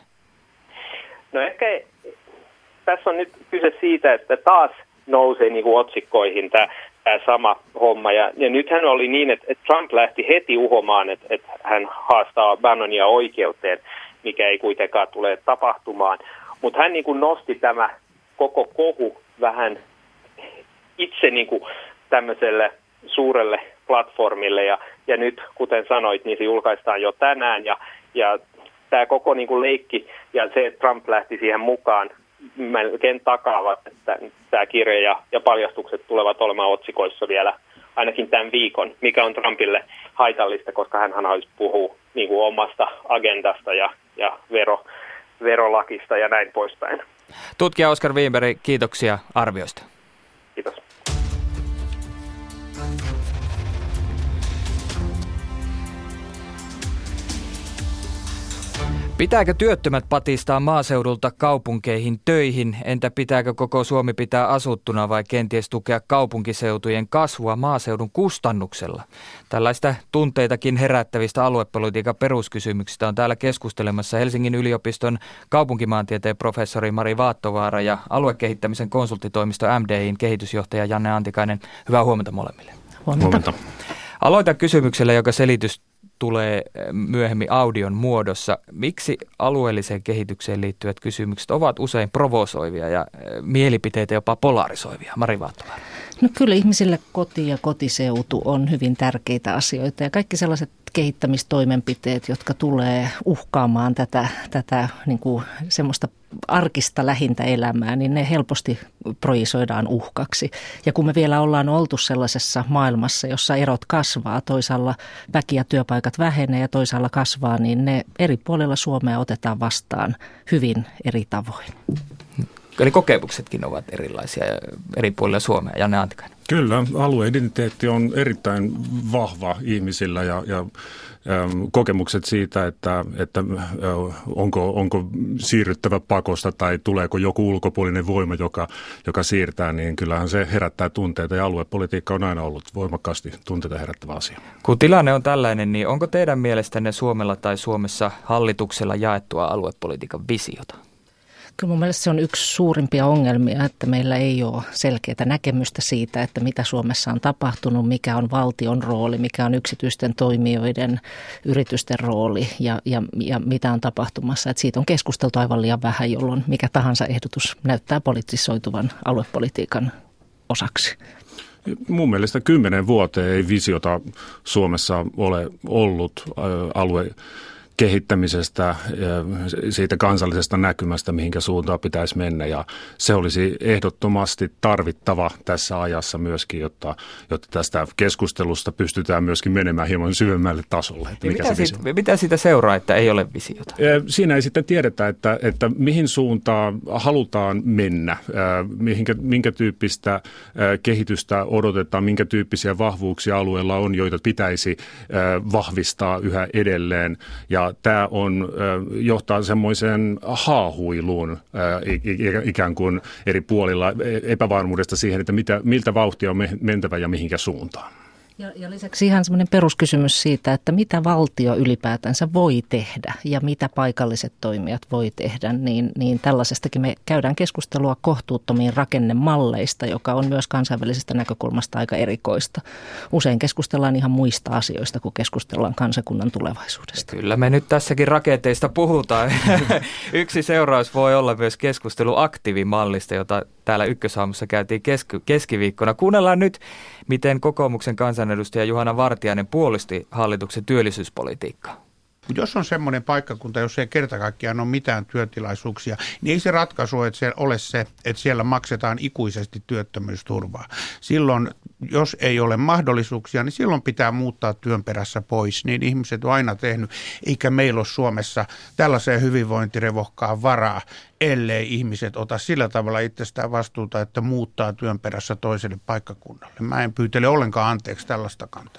No ehkä tässä on nyt kyse siitä, että taas nousee niin kuin otsikkoihin tämä, tämä sama homma. Ja, ja nythän oli niin, että, että Trump lähti heti uhomaan, että, että hän haastaa Bannonia oikeuteen, mikä ei kuitenkaan tule tapahtumaan. Mutta hän niin kuin nosti tämä koko kohu vähän itse niin kuin tämmöiselle suurelle platformille. Ja, ja nyt, kuten sanoit, niin se julkaistaan jo tänään. Ja, ja tämä koko niin kuin leikki ja se, että Trump lähti siihen mukaan, melkein takaavat, että tämä kirja ja, ja paljastukset tulevat olemaan otsikoissa vielä ainakin tämän viikon, mikä on Trumpille haitallista, koska hän haluaisi puhua niin kuin omasta agendasta ja, ja vero, verolakista ja näin poispäin. Tutkija Oskar Wienberg, kiitoksia arvioista. Kiitos. Pitääkö työttömät patistaa maaseudulta kaupunkeihin töihin? Entä pitääkö koko Suomi pitää asuttuna vai kenties tukea kaupunkiseutujen kasvua maaseudun kustannuksella? Tällaista tunteitakin herättävistä aluepolitiikan peruskysymyksistä on täällä keskustelemassa Helsingin yliopiston kaupunkimaantieteen professori Mari Vaattovaara ja aluekehittämisen konsulttitoimisto M D I:n kehitysjohtaja Janne Antikainen. Hyvää huomenta molemmille. Huomenta. Huomenta. Aloitan kysymyksellä, joka selitys tulee myöhemmin audion muodossa. Miksi alueelliseen kehitykseen liittyvät kysymykset ovat usein provosoivia ja mielipiteitä jopa polarisoivia? Mari Vaattovaara. No kyllä ihmisille koti ja kotiseutu on hyvin tärkeitä asioita ja kaikki sellaiset kehittämistoimenpiteet, jotka tulee uhkaamaan tätä, tätä niin kuin semmoista arkista lähintä elämää, niin ne helposti projisoidaan uhkaksi. Ja kun me vielä ollaan oltu sellaisessa maailmassa, jossa erot kasvaa, toisaalla väki ja työpaikat vähenee ja toisaalla kasvaa, niin ne eri puolilla Suomea otetaan vastaan hyvin eri tavoin. Eli kokemuksetkin ovat erilaisia eri puolilla Suomea. Janne Antikainen. Kyllä, alueidentiteetti on erittäin vahva ihmisillä ja, ja ähm, kokemukset siitä, että, että äh, onko, onko siirryttävä pakosta tai tuleeko joku ulkopuolinen voima, joka, joka siirtää, niin kyllähän se herättää tunteita ja aluepolitiikka on aina ollut voimakkaasti tunteita herättävä asia. Kun tilanne on tällainen, niin onko teidän mielestänne Suomella tai Suomessa hallituksella jaettua aluepolitiikan visiota? Kyllä mun mielestä se on yksi suurimpia ongelmia, että meillä ei ole selkeää näkemystä siitä, että mitä Suomessa on tapahtunut, mikä on valtion rooli, mikä on yksityisten toimijoiden, yritysten rooli ja, ja, ja mitä on tapahtumassa. Että siitä on keskusteltu aivan liian vähän, jolloin mikä tahansa ehdotus näyttää poliittisoituvan aluepolitiikan osaksi. Mun mielestä kymmenen vuoteen ei visiota Suomessa ole ollut alue kehittämisestä, siitä kansallisesta näkymästä, mihinkä suuntaan pitäisi mennä. Ja se olisi ehdottomasti tarvittava tässä ajassa myöskin, jotta, jotta tästä keskustelusta pystytään myöskin menemään hieman syvemmälle tasolle. Että mikä mitä, se siitä, mitä siitä seuraa, että ei ole visiota? Siinä ei sitten tiedetä, että, että mihin suuntaan halutaan mennä, mihinkä, minkä tyyppistä kehitystä odotetaan, minkä tyyppisiä vahvuuksia alueella on, joita pitäisi vahvistaa yhä edelleen. Ja tämä on, johtaa semmoiseen haahuiluun ikään kuin eri puolilla epävarmuudesta siihen, että mitä, miltä vauhtia on mentävä ja mihinkä suuntaan. Ja, ja lisäksi ihan semmoinen peruskysymys siitä, että mitä valtio ylipäätänsä voi tehdä ja mitä paikalliset toimijat voi tehdä, niin, niin tällaisestakin me käydään keskustelua kohtuuttomiin rakennemalleista, joka on myös kansainvälisestä näkökulmasta aika erikoista. Usein keskustellaan ihan muista asioista, kun keskustellaan kansakunnan tulevaisuudesta. Kyllä me nyt tässäkin rakenteista puhutaan. Yksi seuraus voi olla myös keskustelu aktiivimallista, jota täällä Ykkösaamussa käytiin keski- keskiviikkona. Kuunnellaan nyt, miten kokoomuksen kansanedustaja Juhana Vartiainen puolusti hallituksen työllisyyspolitiikkaa. Jos on semmoinen paikkakunta, jos ei kerta kaikkiaan ole mitään työtilaisuuksia, niin ei se ratkaisu että se ole se, että siellä maksetaan ikuisesti työttömyysturvaa. Silloin, jos ei ole mahdollisuuksia, niin silloin pitää muuttaa työn perässä pois. Niin ihmiset on aina tehnyt, eikä meillä ole Suomessa tällaiseen hyvinvointirevohkaan varaa, ellei ihmiset ota sillä tavalla itsestään vastuuta, että muuttaa työn perässä toiselle paikkakunnalle. Mä en pyytele ollenkaan anteeksi tällaista kantaa.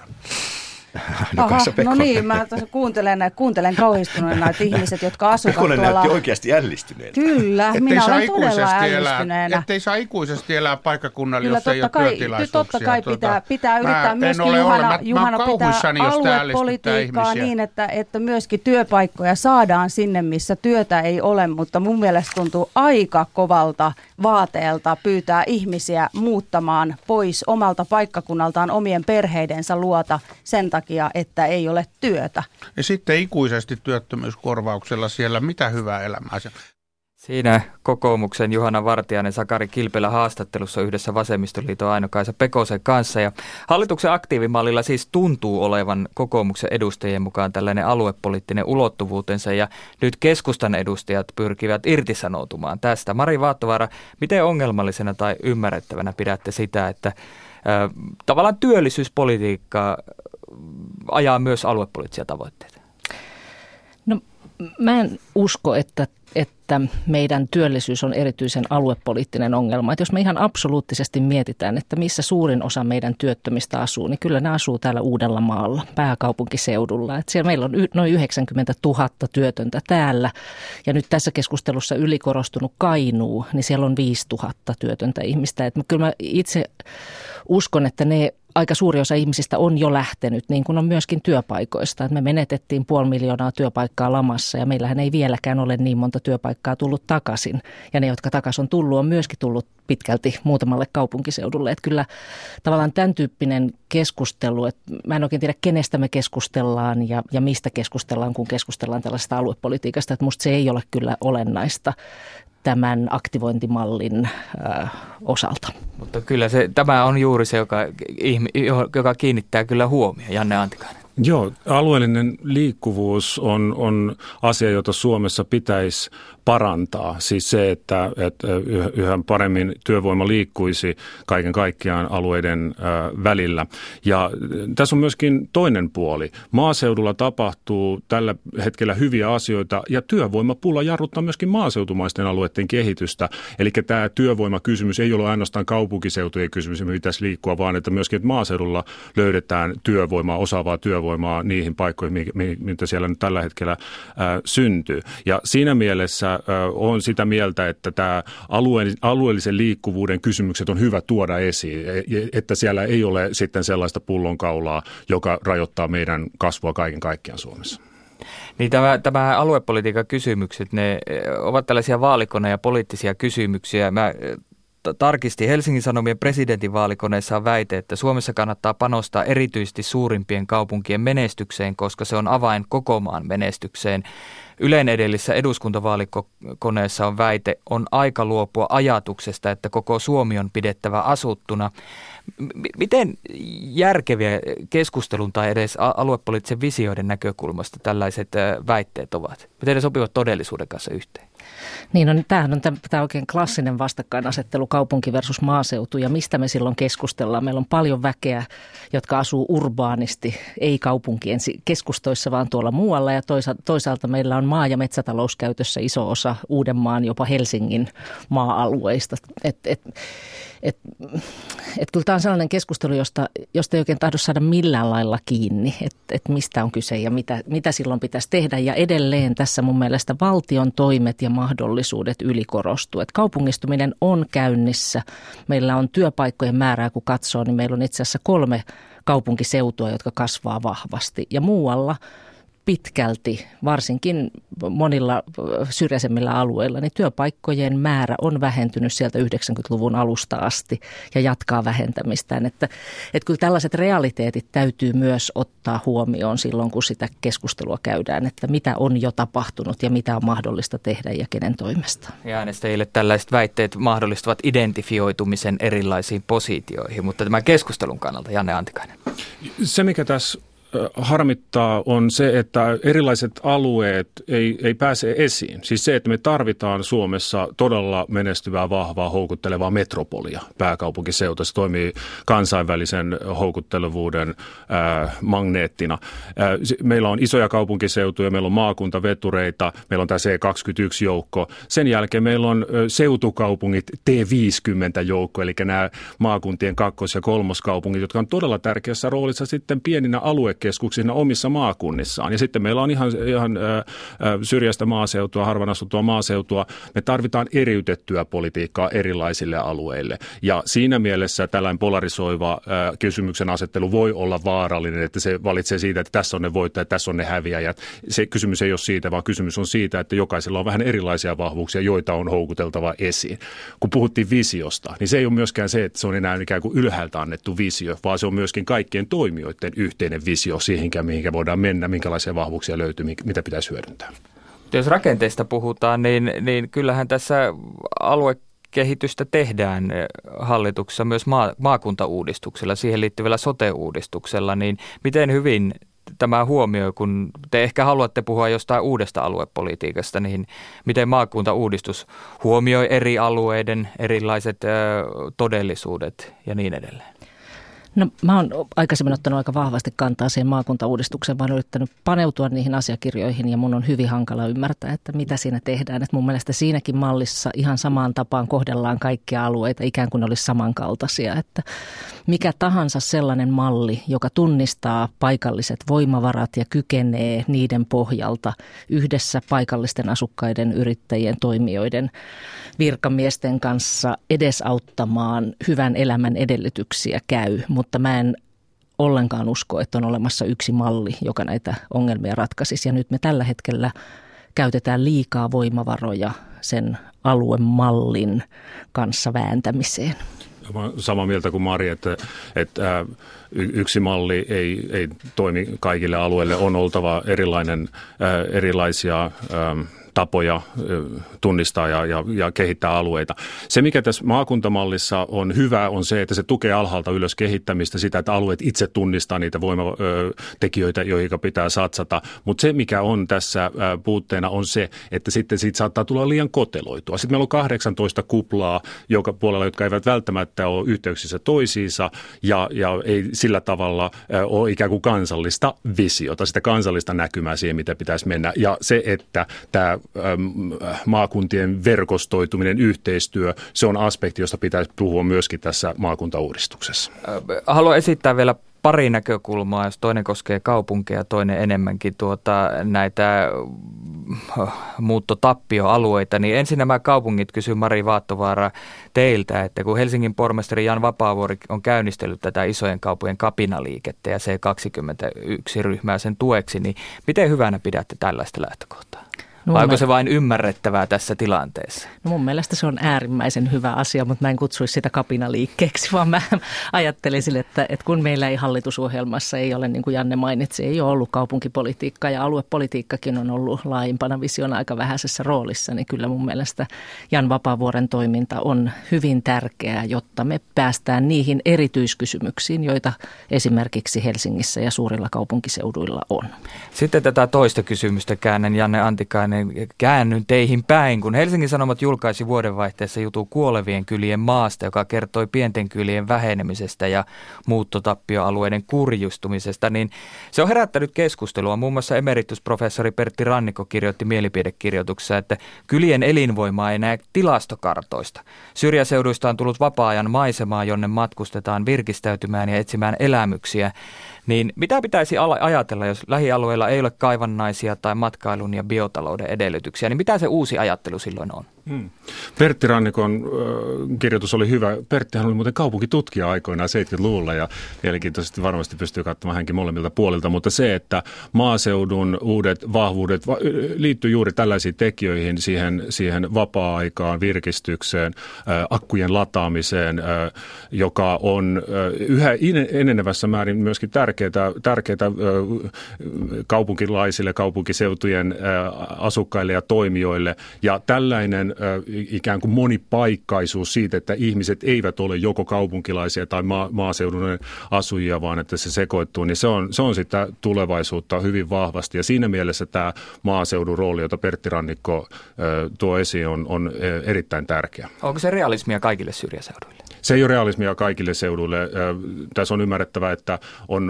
No, Aha, no niin, mä kuuntelen, kuuntelen kauhistuneena näitä ihmiset, jotka asuvat tuolla. Pekkonen näytti oikeasti ällistyneeltä. Kyllä, ettei minä olen todella ällistyneenä. Ettei saa ikuisesti elää paikkakunnalla, Kyllä, jos ei ole kai, työtilaisuuksia. Totta kai pitää, pitää yrittää mä myöskin Juhana, mä, Juhana pitää aluepolitiikkaa niin, että, että myöskin työpaikkoja saadaan sinne, missä työtä ei ole, mutta mun mielestä tuntuu aika kovalta vaateelta pyytää ihmisiä muuttamaan pois omalta paikkakunnaltaan omien perheidensä luota sen takia, että ei ole työtä. Ja sitten ikuisesti työttömyyskorvauksella siellä mitä hyvää elämää se. Siinä kokoomuksen Juhana Vartiainen Sakari Kilpelä haastattelussa yhdessä Vasemmistoliiton Aino-Kaisa Pekosen kanssa. Ja hallituksen aktiivimallilla siis tuntuu olevan kokoomuksen edustajien mukaan tällainen aluepoliittinen ulottuvuutensa. Ja nyt keskustan edustajat pyrkivät irtisanoutumaan tästä. Mari Vaattovaara, miten ongelmallisena tai ymmärrettävänä pidätte sitä, että äh, tavallaan työllisyyspolitiikka ajaa myös aluepoliittisia tavoitteita? No mä en usko, että, että että meidän työllisyys on erityisen aluepoliittinen ongelma. Että jos me ihan absoluuttisesti mietitään, että missä suurin osa meidän työttömistä asuu, niin kyllä ne asuu täällä Uudellamaalla, pääkaupunkiseudulla. Että siellä meillä on noin yhdeksänkymmentätuhatta työtöntä täällä ja nyt tässä keskustelussa ylikorostunut Kainuu, niin siellä on viisituhatta työtöntä ihmistä. Että kyllä mä itse uskon, että ne aika suuri osa ihmisistä on jo lähtenyt, niin kuin on myöskin työpaikoista. Että me menetettiin puoli miljoonaa työpaikkaa lamassa ja meillähän ei vieläkään ole niin monta työpaikkaa tullut takaisin. Ja ne, jotka takaisin on tullut, on myöskin tullut pitkälti muutamalle kaupunkiseudulle. Että kyllä tavallaan tämän tyyppinen keskustelu, että mä en oikein tiedä kenestä me keskustellaan ja, ja mistä keskustellaan, kun keskustellaan tällaisesta aluepolitiikasta. Että musta se ei ole kyllä olennaista tämän aktivointimallin ö, osalta. Mutta kyllä se, tämä on juuri se, joka, joka kiinnittää kyllä huomioon. Janne Antikainen. Joo, alueellinen liikkuvuus on, on asia, jota Suomessa pitäisi parantaa. Siis se, että, että yhä paremmin työvoima liikkuisi kaiken kaikkiaan alueiden välillä. Ja tässä on myöskin toinen puoli. Maaseudulla tapahtuu tällä hetkellä hyviä asioita ja työvoimapula jarruttaa myöskin maaseutumaisten alueiden kehitystä. Eli tämä työvoimakysymys ei ole ainoastaan kaupunkiseutujen kysymys, me pitäisi liikkua, vaan että myöskin että maaseudulla löydetään työvoimaa, osaavaa työvoimaa niihin paikkoihin, mitä siellä nyt tällä hetkellä ää, syntyy. Ja siinä mielessä on sitä mieltä, että tämä alueellisen liikkuvuuden kysymykset on hyvä tuoda esiin, että siellä ei ole sitten sellaista pullonkaulaa, joka rajoittaa meidän kasvua kaiken kaikkiaan Suomessa. Niin tämä, tämä aluepolitiikan kysymykset, ne ovat tällaisia vaalikone- ja poliittisia kysymyksiä. Mä tarkistin Helsingin Sanomien presidentinvaalikoneessa on väite, että Suomessa kannattaa panostaa erityisesti suurimpien kaupunkien menestykseen, koska se on avain koko maan menestykseen. Ylen edellisessä eduskuntavaalikoneessa on väite, on aika luopua ajatuksesta, että koko Suomi on pidettävä asuttuna. M- miten järkeviä keskustelun tai edes aluepoliittisen visioiden näkökulmasta tällaiset väitteet ovat? Miten ne sopivat todellisuuden kanssa yhteen? Niin, no, tämähän on tämä oikein klassinen vastakkainasettelu kaupunki versus maaseutu ja mistä me silloin keskustellaan. Meillä on paljon väkeä, jotka asuu urbaanisti, ei kaupunkien keskustoissa, vaan tuolla muualla ja toisaalta, toisaalta meillä on maa- ja metsätalouskäytössä iso osa Uudenmaan, jopa Helsingin maa-alueista. Et, et, et, et kyllä tämä on sellainen keskustelu, josta, josta ei oikein tahdo saada millään lailla kiinni, että et mistä on kyse ja mitä, mitä silloin pitäisi tehdä. Ja edelleen tässä mun mielestä valtion toimet ja mahdollisuudet ylikorostuu. Et kaupungistuminen on käynnissä. Meillä on työpaikkojen määrää, kun katsoo, niin meillä on itse asiassa kolme kaupunkiseutua, jotka kasvaa vahvasti ja muualla pitkälti, varsinkin monilla syrjäisemmillä alueilla, niin työpaikkojen määrä on vähentynyt sieltä yhdeksänkymmentäluvun alusta asti ja jatkaa vähentämistään. Että, että kyllä tällaiset realiteetit täytyy myös ottaa huomioon silloin, kun sitä keskustelua käydään, että mitä on jo tapahtunut ja mitä on mahdollista tehdä ja kenen toimesta. Ja äänestäjille tällaiset väitteet mahdollistavat identifioitumisen erilaisiin positioihin, mutta tämän keskustelun kannalta Janne Antikainen. Se, mikä tässä harmittaa on se, että erilaiset alueet ei, ei pääse esiin. Siis se, että me tarvitaan Suomessa todella menestyvää, vahvaa, houkuttelevaa metropolia. Pääkaupunkiseutu, se toimii kansainvälisen houkuttelevuuden ää, magneettina. Ää, meillä on isoja kaupunkiseutuja, meillä on maakuntavetureita, meillä on tämä C kaksikymmentäyksi-joukko. Sen jälkeen meillä on seutukaupungit T viisikymmentä-joukko, eli nämä maakuntien kakkos- ja kolmoskaupungit, jotka on todella tärkeässä roolissa sitten pieninä aluekeskuksina omissa maakunnissaan. Ja sitten meillä on ihan, ihan äh, syrjäistä maaseutua, harvan asuttua maaseutua. Me tarvitaan eriytettyä politiikkaa erilaisille alueille. Ja siinä mielessä tällainen polarisoiva äh, kysymyksen asettelu voi olla vaarallinen, että se valitsee siitä, että tässä on ne voittajat, tässä on ne häviäjät. Se kysymys ei ole siitä, vaan kysymys on siitä, että jokaisella on vähän erilaisia vahvuuksia, joita on houkuteltava esiin. Kun puhuttiin visiosta, niin se ei ole myöskään se, että se on enää ikään kuin ylhäältä annettu visio, vaan se on myöskin kaikkien toimijoiden yhteinen visio siihenkään, mihinkä voidaan mennä, minkälaisia vahvuuksia löytyy, mitä pitäisi hyödyntää. Jos rakenteista puhutaan, niin, niin kyllähän tässä aluekehitystä tehdään hallituksessa myös maa, maakuntauudistuksella, siihen liittyvällä sote-uudistuksella, niin miten hyvin tämä huomioi, kun te ehkä haluatte puhua jostain uudesta aluepolitiikasta, niin miten maakuntauudistus huomioi eri alueiden erilaiset ö, todellisuudet ja niin edelleen? No mä oon aikaisemmin ottanut aika vahvasti kantaa siihen maakuntauudistukseen. Mä oon yrittänyt paneutua niihin asiakirjoihin ja mun on hyvin hankala ymmärtää, että mitä siinä tehdään. Et mun mielestä siinäkin mallissa ihan samaan tapaan kohdellaan kaikkia alueita ikään kuin ne olisi samankaltaisia. Että mikä tahansa sellainen malli, joka tunnistaa paikalliset voimavarat ja kykenee niiden pohjalta yhdessä paikallisten asukkaiden, yrittäjien, toimijoiden, virkamiesten kanssa edesauttamaan hyvän elämän edellytyksiä käy, mutta mä en ollenkaan usko, että on olemassa yksi malli, joka näitä ongelmia ratkaisisi. Ja nyt me tällä hetkellä käytetään liikaa voimavaroja sen aluemallin kanssa vääntämiseen. Mä olen samaa mieltä kuin Mari, että, että yksi malli ei, ei toimi kaikille alueille. On oltava erilainen, erilaisia tapoja tunnistaa ja, ja, ja kehittää alueita. Se, mikä tässä maakuntamallissa on hyvä, on se, että se tukee alhaalta ylös kehittämistä, sitä, että alueet itse tunnistaa niitä voimatekijöitä, joihin pitää satsata. Mutta se, mikä on tässä puutteena, on se, että sitten siitä saattaa tulla liian koteloitua. Sitten meillä on kahdeksantoista kuplaa joka puolella, jotka eivät välttämättä ole yhteyksissä toisiinsa ja, ja ei sillä tavalla ole ikään kuin kansallista visiota, sitä kansallista näkymää siihen, mitä pitäisi mennä. Ja se, että tämä maakuntien verkostoituminen, yhteistyö, se on aspekti, josta pitäisi puhua myöskin tässä maakuntauudistuksessa. Haluan esittää vielä pari näkökulmaa, jos toinen koskee kaupunkeja, toinen enemmänkin tuota, näitä muuttotappioalueita. Niin ensin nämä kaupungit, kysyi Mari Vaattovaara teiltä, että kun Helsingin pormestari Jan Vapaavuori on käynnistellyt tätä isojen kaupunkien kapinaliikettä ja C kaksikymmentäyksi-ryhmää sen tueksi, niin miten hyvänä pidätte tällaista lähtökohtaa? No, vai onko se vain ymmärrettävää tässä tilanteessa? No mun mielestä se on äärimmäisen hyvä asia, mutta mä en kutsuisi sitä kapinaliikkeeksi, vaan mä ajattelisin, että, että kun meillä ei hallitusohjelmassa ei ole, niin kuin Janne mainitsi, ei ole ollut kaupunkipolitiikkaa ja aluepolitiikkakin on ollut laajimpana visiona aika vähäisessä roolissa, niin kyllä mun mielestä Jan Vapaavuoren toiminta on hyvin tärkeää, jotta me päästään niihin erityiskysymyksiin, joita esimerkiksi Helsingissä ja suurilla kaupunkiseuduilla on. Sitten tätä toista kysymystä käännän, Janne Antikainen. Käännyn teihin päin, kun Helsingin Sanomat julkaisi vuodenvaihteessa jutun kuolevien kylien maasta, joka kertoi pienten kylien vähenemisestä ja muuttotappioalueiden kurjustumisesta, niin se on herättänyt keskustelua. Muun muassa emeritusprofessori Pertti Rannikko kirjoitti mielipidekirjoituksessa, että kylien elinvoimaa ei näe tilastokartoista. Syrjäseuduista on tullut vapaa-ajan maisemaa, jonne matkustetaan virkistäytymään ja etsimään elämyksiä. Niin mitä pitäisi ajatella, jos lähialueilla ei ole kaivannaisia tai matkailun ja biotalouden edellytyksiä, niin mitä se uusi ajattelu silloin on? Hmm. Pertti Rannikon äh, kirjoitus oli hyvä. Perttihän oli muuten kaupunkitutkija aikoinaan seitsemänkymmentäluvulla ja mielenkiintoisesti varmasti pystyy katsomaan hänkin molemmilta puolilta, mutta se, että maaseudun uudet vahvuudet va- liittyy juuri tällaisiin tekijöihin, siihen, siihen vapaa-aikaan, virkistykseen, äh, akkujen lataamiseen, äh, joka on äh, yhä enenevässä määrin myöskin tärkeää, tärkeää äh, kaupunkilaisille, kaupunkiseutujen äh, asukkaille ja toimijoille ja tällainen ikään kuin monipaikkaisuus siitä, että ihmiset eivät ole joko kaupunkilaisia tai maa, maaseudun asujia, vaan että se sekoittuu, niin se on, se on sitä tulevaisuutta hyvin vahvasti. Ja siinä mielessä tämä maaseudun rooli, jota Pertti Rannikko tuo esiin, on, on erittäin tärkeä. Onko se realismia kaikille syrjäseuduille? Se ei ole realismia kaikille seuduille. Tässä on ymmärrettävä, että on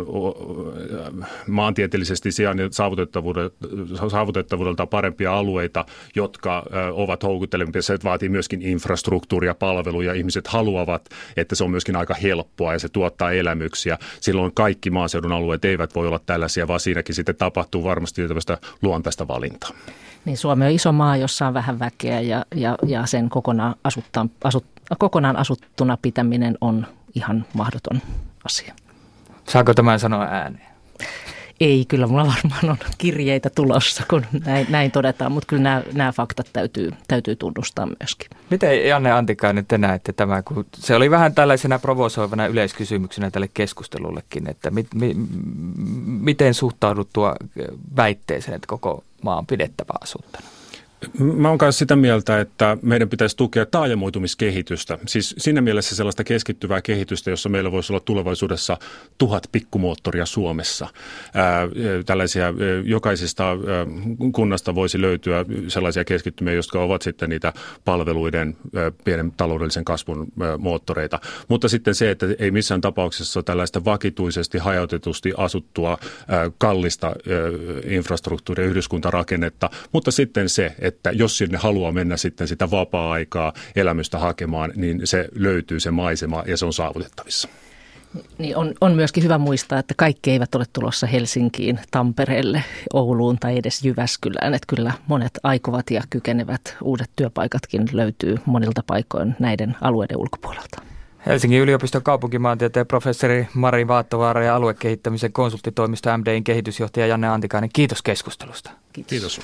maantieteellisesti sijainnin saavutettavuudelta parempia alueita, jotka ovat houkuttelevimpia. Se vaatii myöskin infrastruktuuria, palveluja. Ihmiset haluavat, että se on myöskin aika helppoa ja se tuottaa elämyksiä. Silloin kaikki maaseudun alueet eivät voi olla tällaisia, vaan siinäkin sitten tapahtuu varmasti tällaista luontaista valintaa. Niin Suomi on iso maa, jossa on vähän väkeä ja, ja, ja sen kokonaan, asuttaan, asut, kokonaan asuttuna pitäminen on ihan mahdoton asia. Saako tämän sanoa ääneen? Ei, kyllä mulla varmaan on kirjeitä tulossa, kun näin, näin todetaan, mutta kyllä nämä, nämä faktat täytyy, täytyy tunnustaa myöskin. Miten Janne Antikainen te näette tämä, kun se oli vähän tällaisena provosoivana yleiskysymyksenä tälle keskustelullekin, että mit, mi, miten suhtaudut tuo väitteeseen, että koko maa on pidettävä asuttuna? Mä oon myös sitä mieltä, että meidän pitäisi tukea taajamoitumiskehitystä. Siis siinä mielessä sellaista keskittyvää kehitystä, jossa meillä voisi olla tulevaisuudessa tuhat pikkumoottoria Suomessa. Ää, tällaisia jokaisesta ää, kunnasta voisi löytyä sellaisia keskittymiä, jotka ovat sitten niitä palveluiden ää, pienen taloudellisen kasvun ää, moottoreita. Mutta sitten se, että ei missään tapauksessa tällaista vakituisesti, hajautetusti asuttua ää, kallista ää, infrastruktuuria, yhdyskuntarakennetta, mutta sitten se, että jos sinne haluaa mennä sitten sitä vapaa-aikaa, elämystä hakemaan, niin se löytyy se maisema ja se on saavutettavissa. Niin on, on myöskin hyvä muistaa, että kaikki eivät ole tulossa Helsinkiin, Tampereelle, Ouluun tai edes Jyväskylään. Että kyllä monet aikovat ja kykenevät uudet työpaikatkin löytyy monilta paikoin näiden alueiden ulkopuolelta. Helsingin yliopiston kaupunkimaantieteen professori Mari Vaattovaara ja aluekehittämisen konsulttitoimisto M D I:n kehitysjohtaja Janne Antikainen. Kiitos keskustelusta. Kiitos. Kiitos.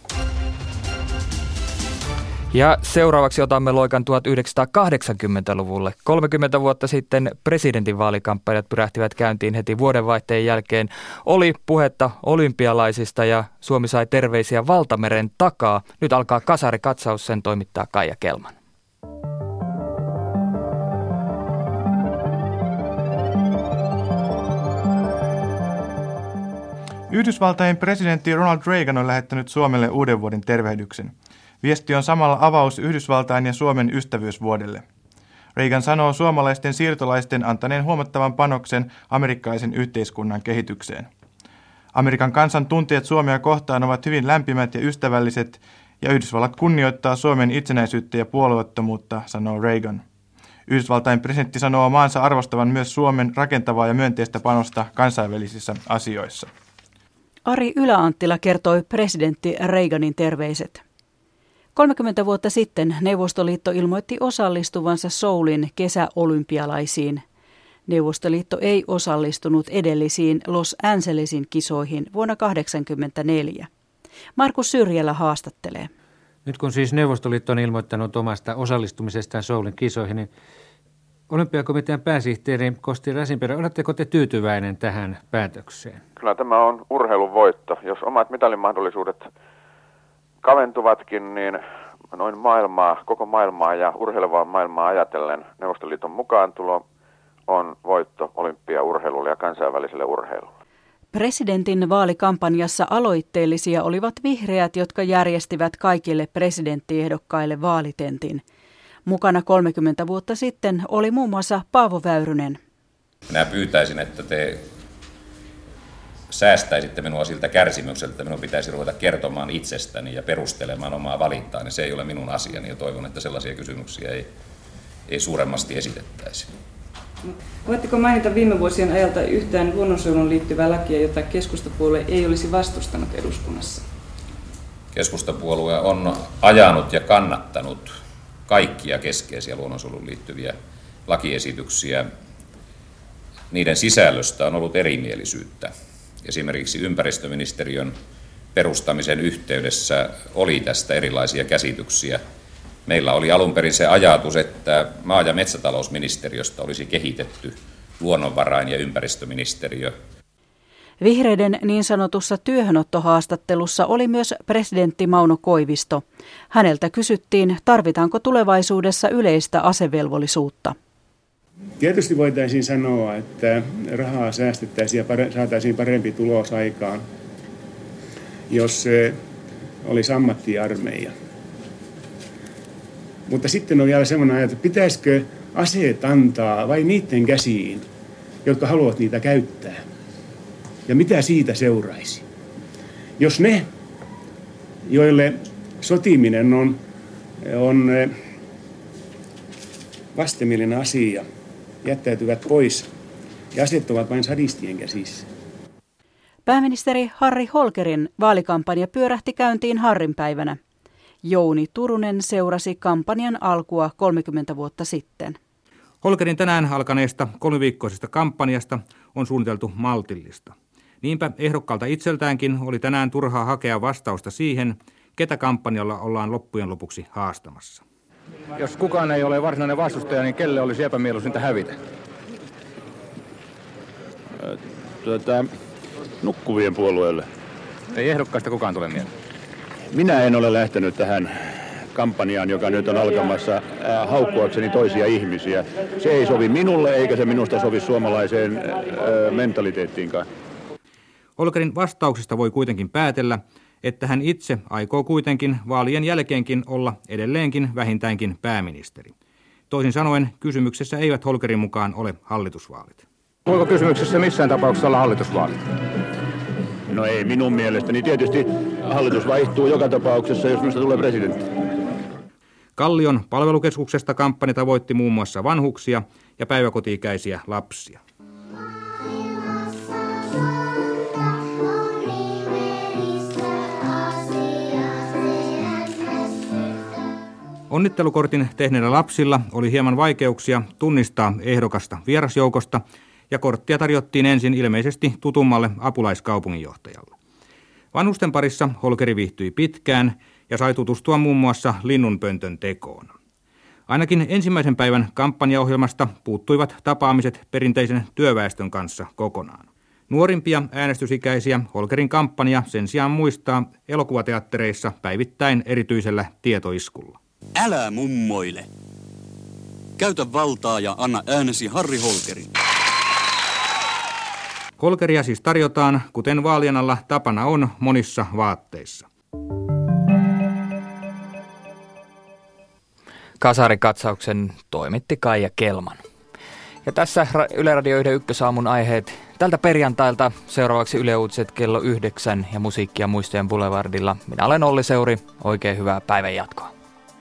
Ja seuraavaksi otamme loikan tuhatyhdeksänsataakahdeksankymmentäluvulle. kolmekymmentä vuotta sitten presidentinvaalikampanjat pyrähtivät käyntiin heti vuodenvaihteen jälkeen. Oli puhetta olympialaisista ja Suomi sai terveisiä valtameren takaa. Nyt alkaa kasarikatsaus, sen toimittaa Kaija Kelman. Yhdysvaltain presidentti Ronald Reagan on lähettänyt Suomelle uuden vuoden tervehdyksen. Viesti on samalla avaus Yhdysvaltain ja Suomen ystävyysvuodelle. Reagan sanoo suomalaisten siirtolaisten antaneen huomattavan panoksen amerikkalaisen yhteiskunnan kehitykseen. Amerikan kansan tunteet Suomea kohtaan ovat hyvin lämpimät ja ystävälliset, ja Yhdysvallat kunnioittaa Suomen itsenäisyyttä ja puolueettomuutta, sanoo Reagan. Yhdysvaltain presidentti sanoo maansa arvostavan myös Suomen rakentavaa ja myönteistä panosta kansainvälisissä asioissa. Ari Ylä-Anttila kertoi presidentti Reaganin terveiset. kolmekymmentä vuotta sitten Neuvostoliitto ilmoitti osallistuvansa Soulin kesäolympialaisiin. Neuvostoliitto ei osallistunut edellisiin Los Angelesin kisoihin vuonna tuhatyhdeksänsataakahdeksankymmentäneljä. Markus Syrjälä haastattelee. Nyt kun siis Neuvostoliitto on ilmoittanut omasta osallistumisestaan Soulin kisoihin, niin Olympiakomitean pääsihteeri Kosti Rasinperä, oletteko te tyytyväinen tähän päätökseen? Kyllä tämä on urheilun voitto. Jos omat mitalimahdollisuudet kaventuvatkin, niin noin maailmaa, koko maailmaa ja urheilevaa maailmaa ajatellen Neuvostoliiton mukaantulo on voitto olympiaurheilulle ja kansainväliselle urheilulle. Presidentin vaalikampanjassa aloitteellisia olivat vihreät, jotka järjestivät kaikille presidenttiehdokkaille vaalitentin. Mukana kolmekymmentä vuotta sitten oli muun muassa Paavo Väyrynen. Minä pyytäisin, että te säästäisitte minua siltä kärsimykseltä, että minun pitäisi ruveta kertomaan itsestäni ja perustelemaan omaa valintaani. Se ei ole minun asiani ja toivon, että sellaisia kysymyksiä ei, ei suuremmasti esitettäisi. Voitteko mainita viime vuosien ajalta yhtään luonnonsuojeluun liittyvää lakia, jota keskustapuolue ei olisi vastustanut eduskunnassa? Keskustapuolue on ajanut ja kannattanut kaikkia keskeisiä luonnonsuojeluun liittyviä lakiesityksiä. Niiden sisällöstä on ollut erimielisyyttä. Esimerkiksi ympäristöministeriön perustamisen yhteydessä oli tästä erilaisia käsityksiä. Meillä oli alun perin se ajatus, että maa- ja metsätalousministeriöstä olisi kehitetty luonnonvarain- ja ympäristöministeriö. Vihreiden niin sanotussa työhönottohaastattelussa oli myös presidentti Mauno Koivisto. Häneltä kysyttiin, tarvitaanko tulevaisuudessa yleistä asevelvollisuutta. Tietysti voitaisiin sanoa, että rahaa säästettäisiin ja saataisiin parempi tulos aikaan, jos se olisi ammattiarmeija. Mutta sitten on vielä semmoinen ajatus, että pitäisikö aseet antaa vai niiden käsiin, jotka haluavat niitä käyttää. Ja mitä siitä seuraisi? Jos ne, joille sotiminen on, on vastenmielinen asia, jättäytyvät pois ja asettuvat vain sadistien käsissä. Pääministeri Harri Holkerin vaalikampanja pyörähti käyntiin Harrin päivänä. Jouni Turunen seurasi kampanjan alkua kolmekymmentä vuotta sitten. Holkerin tänään alkaneesta kolmiviikkoisesta kampanjasta on suunniteltu maltillista. Niinpä ehdokkaalta itseltäänkin oli tänään turhaa hakea vastausta siihen, ketä kampanjalla ollaan loppujen lopuksi haastamassa. Jos kukaan ei ole varsinainen vastustaja, niin kelle olisi epämieluisinta hävitä? Tuota, nukkuvien puolueelle. Ei ehdokkaista kukaan tule mieleen. Minä en ole lähtenyt tähän kampanjaan, joka nyt on alkamassa äh, haukkuakseni toisia ihmisiä. Se ei sovi minulle, eikä se minusta sovi suomalaiseen äh, mentaliteettiinkaan. Holkerin vastauksesta voi kuitenkin päätellä, että hän itse aikoo kuitenkin vaalien jälkeenkin olla edelleenkin vähintäänkin pääministeri. Toisin sanoen kysymyksessä eivät Holkerin mukaan ole hallitusvaalit. Voiko kysymyksessä missään tapauksessa olla hallitusvaalit? No ei minun mielestäni. Tietysti hallitus vaihtuu joka tapauksessa, jos minusta tulee presidentti. Kallion palvelukeskuksesta kampanja tavoitti muun muassa vanhuksia ja päiväkoti-ikäisiä lapsia. Onnittelukortin tehneillä lapsilla oli hieman vaikeuksia tunnistaa ehdokasta vierasjoukosta, ja korttia tarjottiin ensin ilmeisesti tutummalle apulaiskaupunginjohtajalle. Vanhusten parissa Holkeri viihtyi pitkään ja sai tutustua muun muassa linnunpöntön tekoon. Ainakin ensimmäisen päivän kampanjaohjelmasta puuttuivat tapaamiset perinteisen työväestön kanssa kokonaan. Nuorimpia äänestysikäisiä Holkerin kampanja sen sijaan muistaa elokuvateattereissa päivittäin erityisellä tietoiskulla. Älä mummoile. Käytä valtaa ja anna äänesi Harri Holkerin. Holkeria siis tarjotaan, kuten vaalien alla tapana on, monissa vaatteissa. Kasarikatsauksen toimitti Kaija Kelman. Ja tässä Yle Radio yhden ykkösaamun aiheet tältä perjantailta. Seuraavaksi Yle Uutiset kello yhdeksän ja musiikkia muistojen Boulevardilla. Minä olen Olli Seuri. Oikein hyvää päivän jatkoa.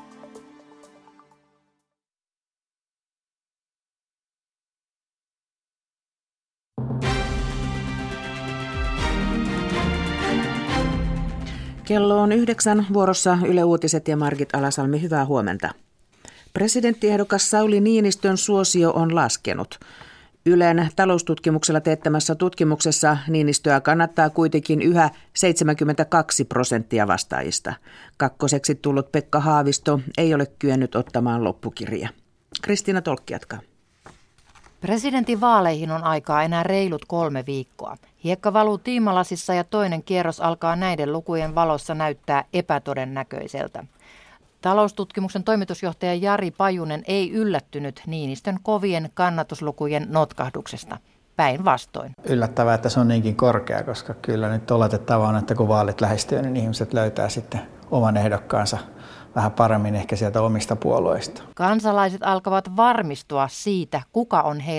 Kello on yhdeksän, vuorossa Yle Uutiset ja Margit Alasalmi, hyvää huomenta. Presidenttiehdokas Sauli Niinistön suosio on laskenut. Ylen taloustutkimuksella teettämässä tutkimuksessa Niinistöä kannattaa kuitenkin yhä seitsemänkymmentäkaksi prosenttia vastaajista. Kakkoseksi tullut Pekka Haavisto ei ole kyennyt ottamaan loppukirja. Kristiina Tolkki jatkaa. Presidentin vaaleihin on aikaa enää reilut kolme viikkoa. Hiekka valuu tiimalasissa ja toinen kierros alkaa näiden lukujen valossa näyttää epätodennäköiseltä. Taloustutkimuksen toimitusjohtaja Jari Pajunen ei yllättynyt Niinistön kovien kannatuslukujen notkahduksesta. Päinvastoin. Yllättävää, että se on niinkin korkea, koska kyllä nyt oletettavaa on, että kun vaalit lähestyy, niin ihmiset löytää sitten oman ehdokkaansa vähän paremmin ehkä sieltä omista puolueista. Kansalaiset alkavat varmistua siitä, kuka on heille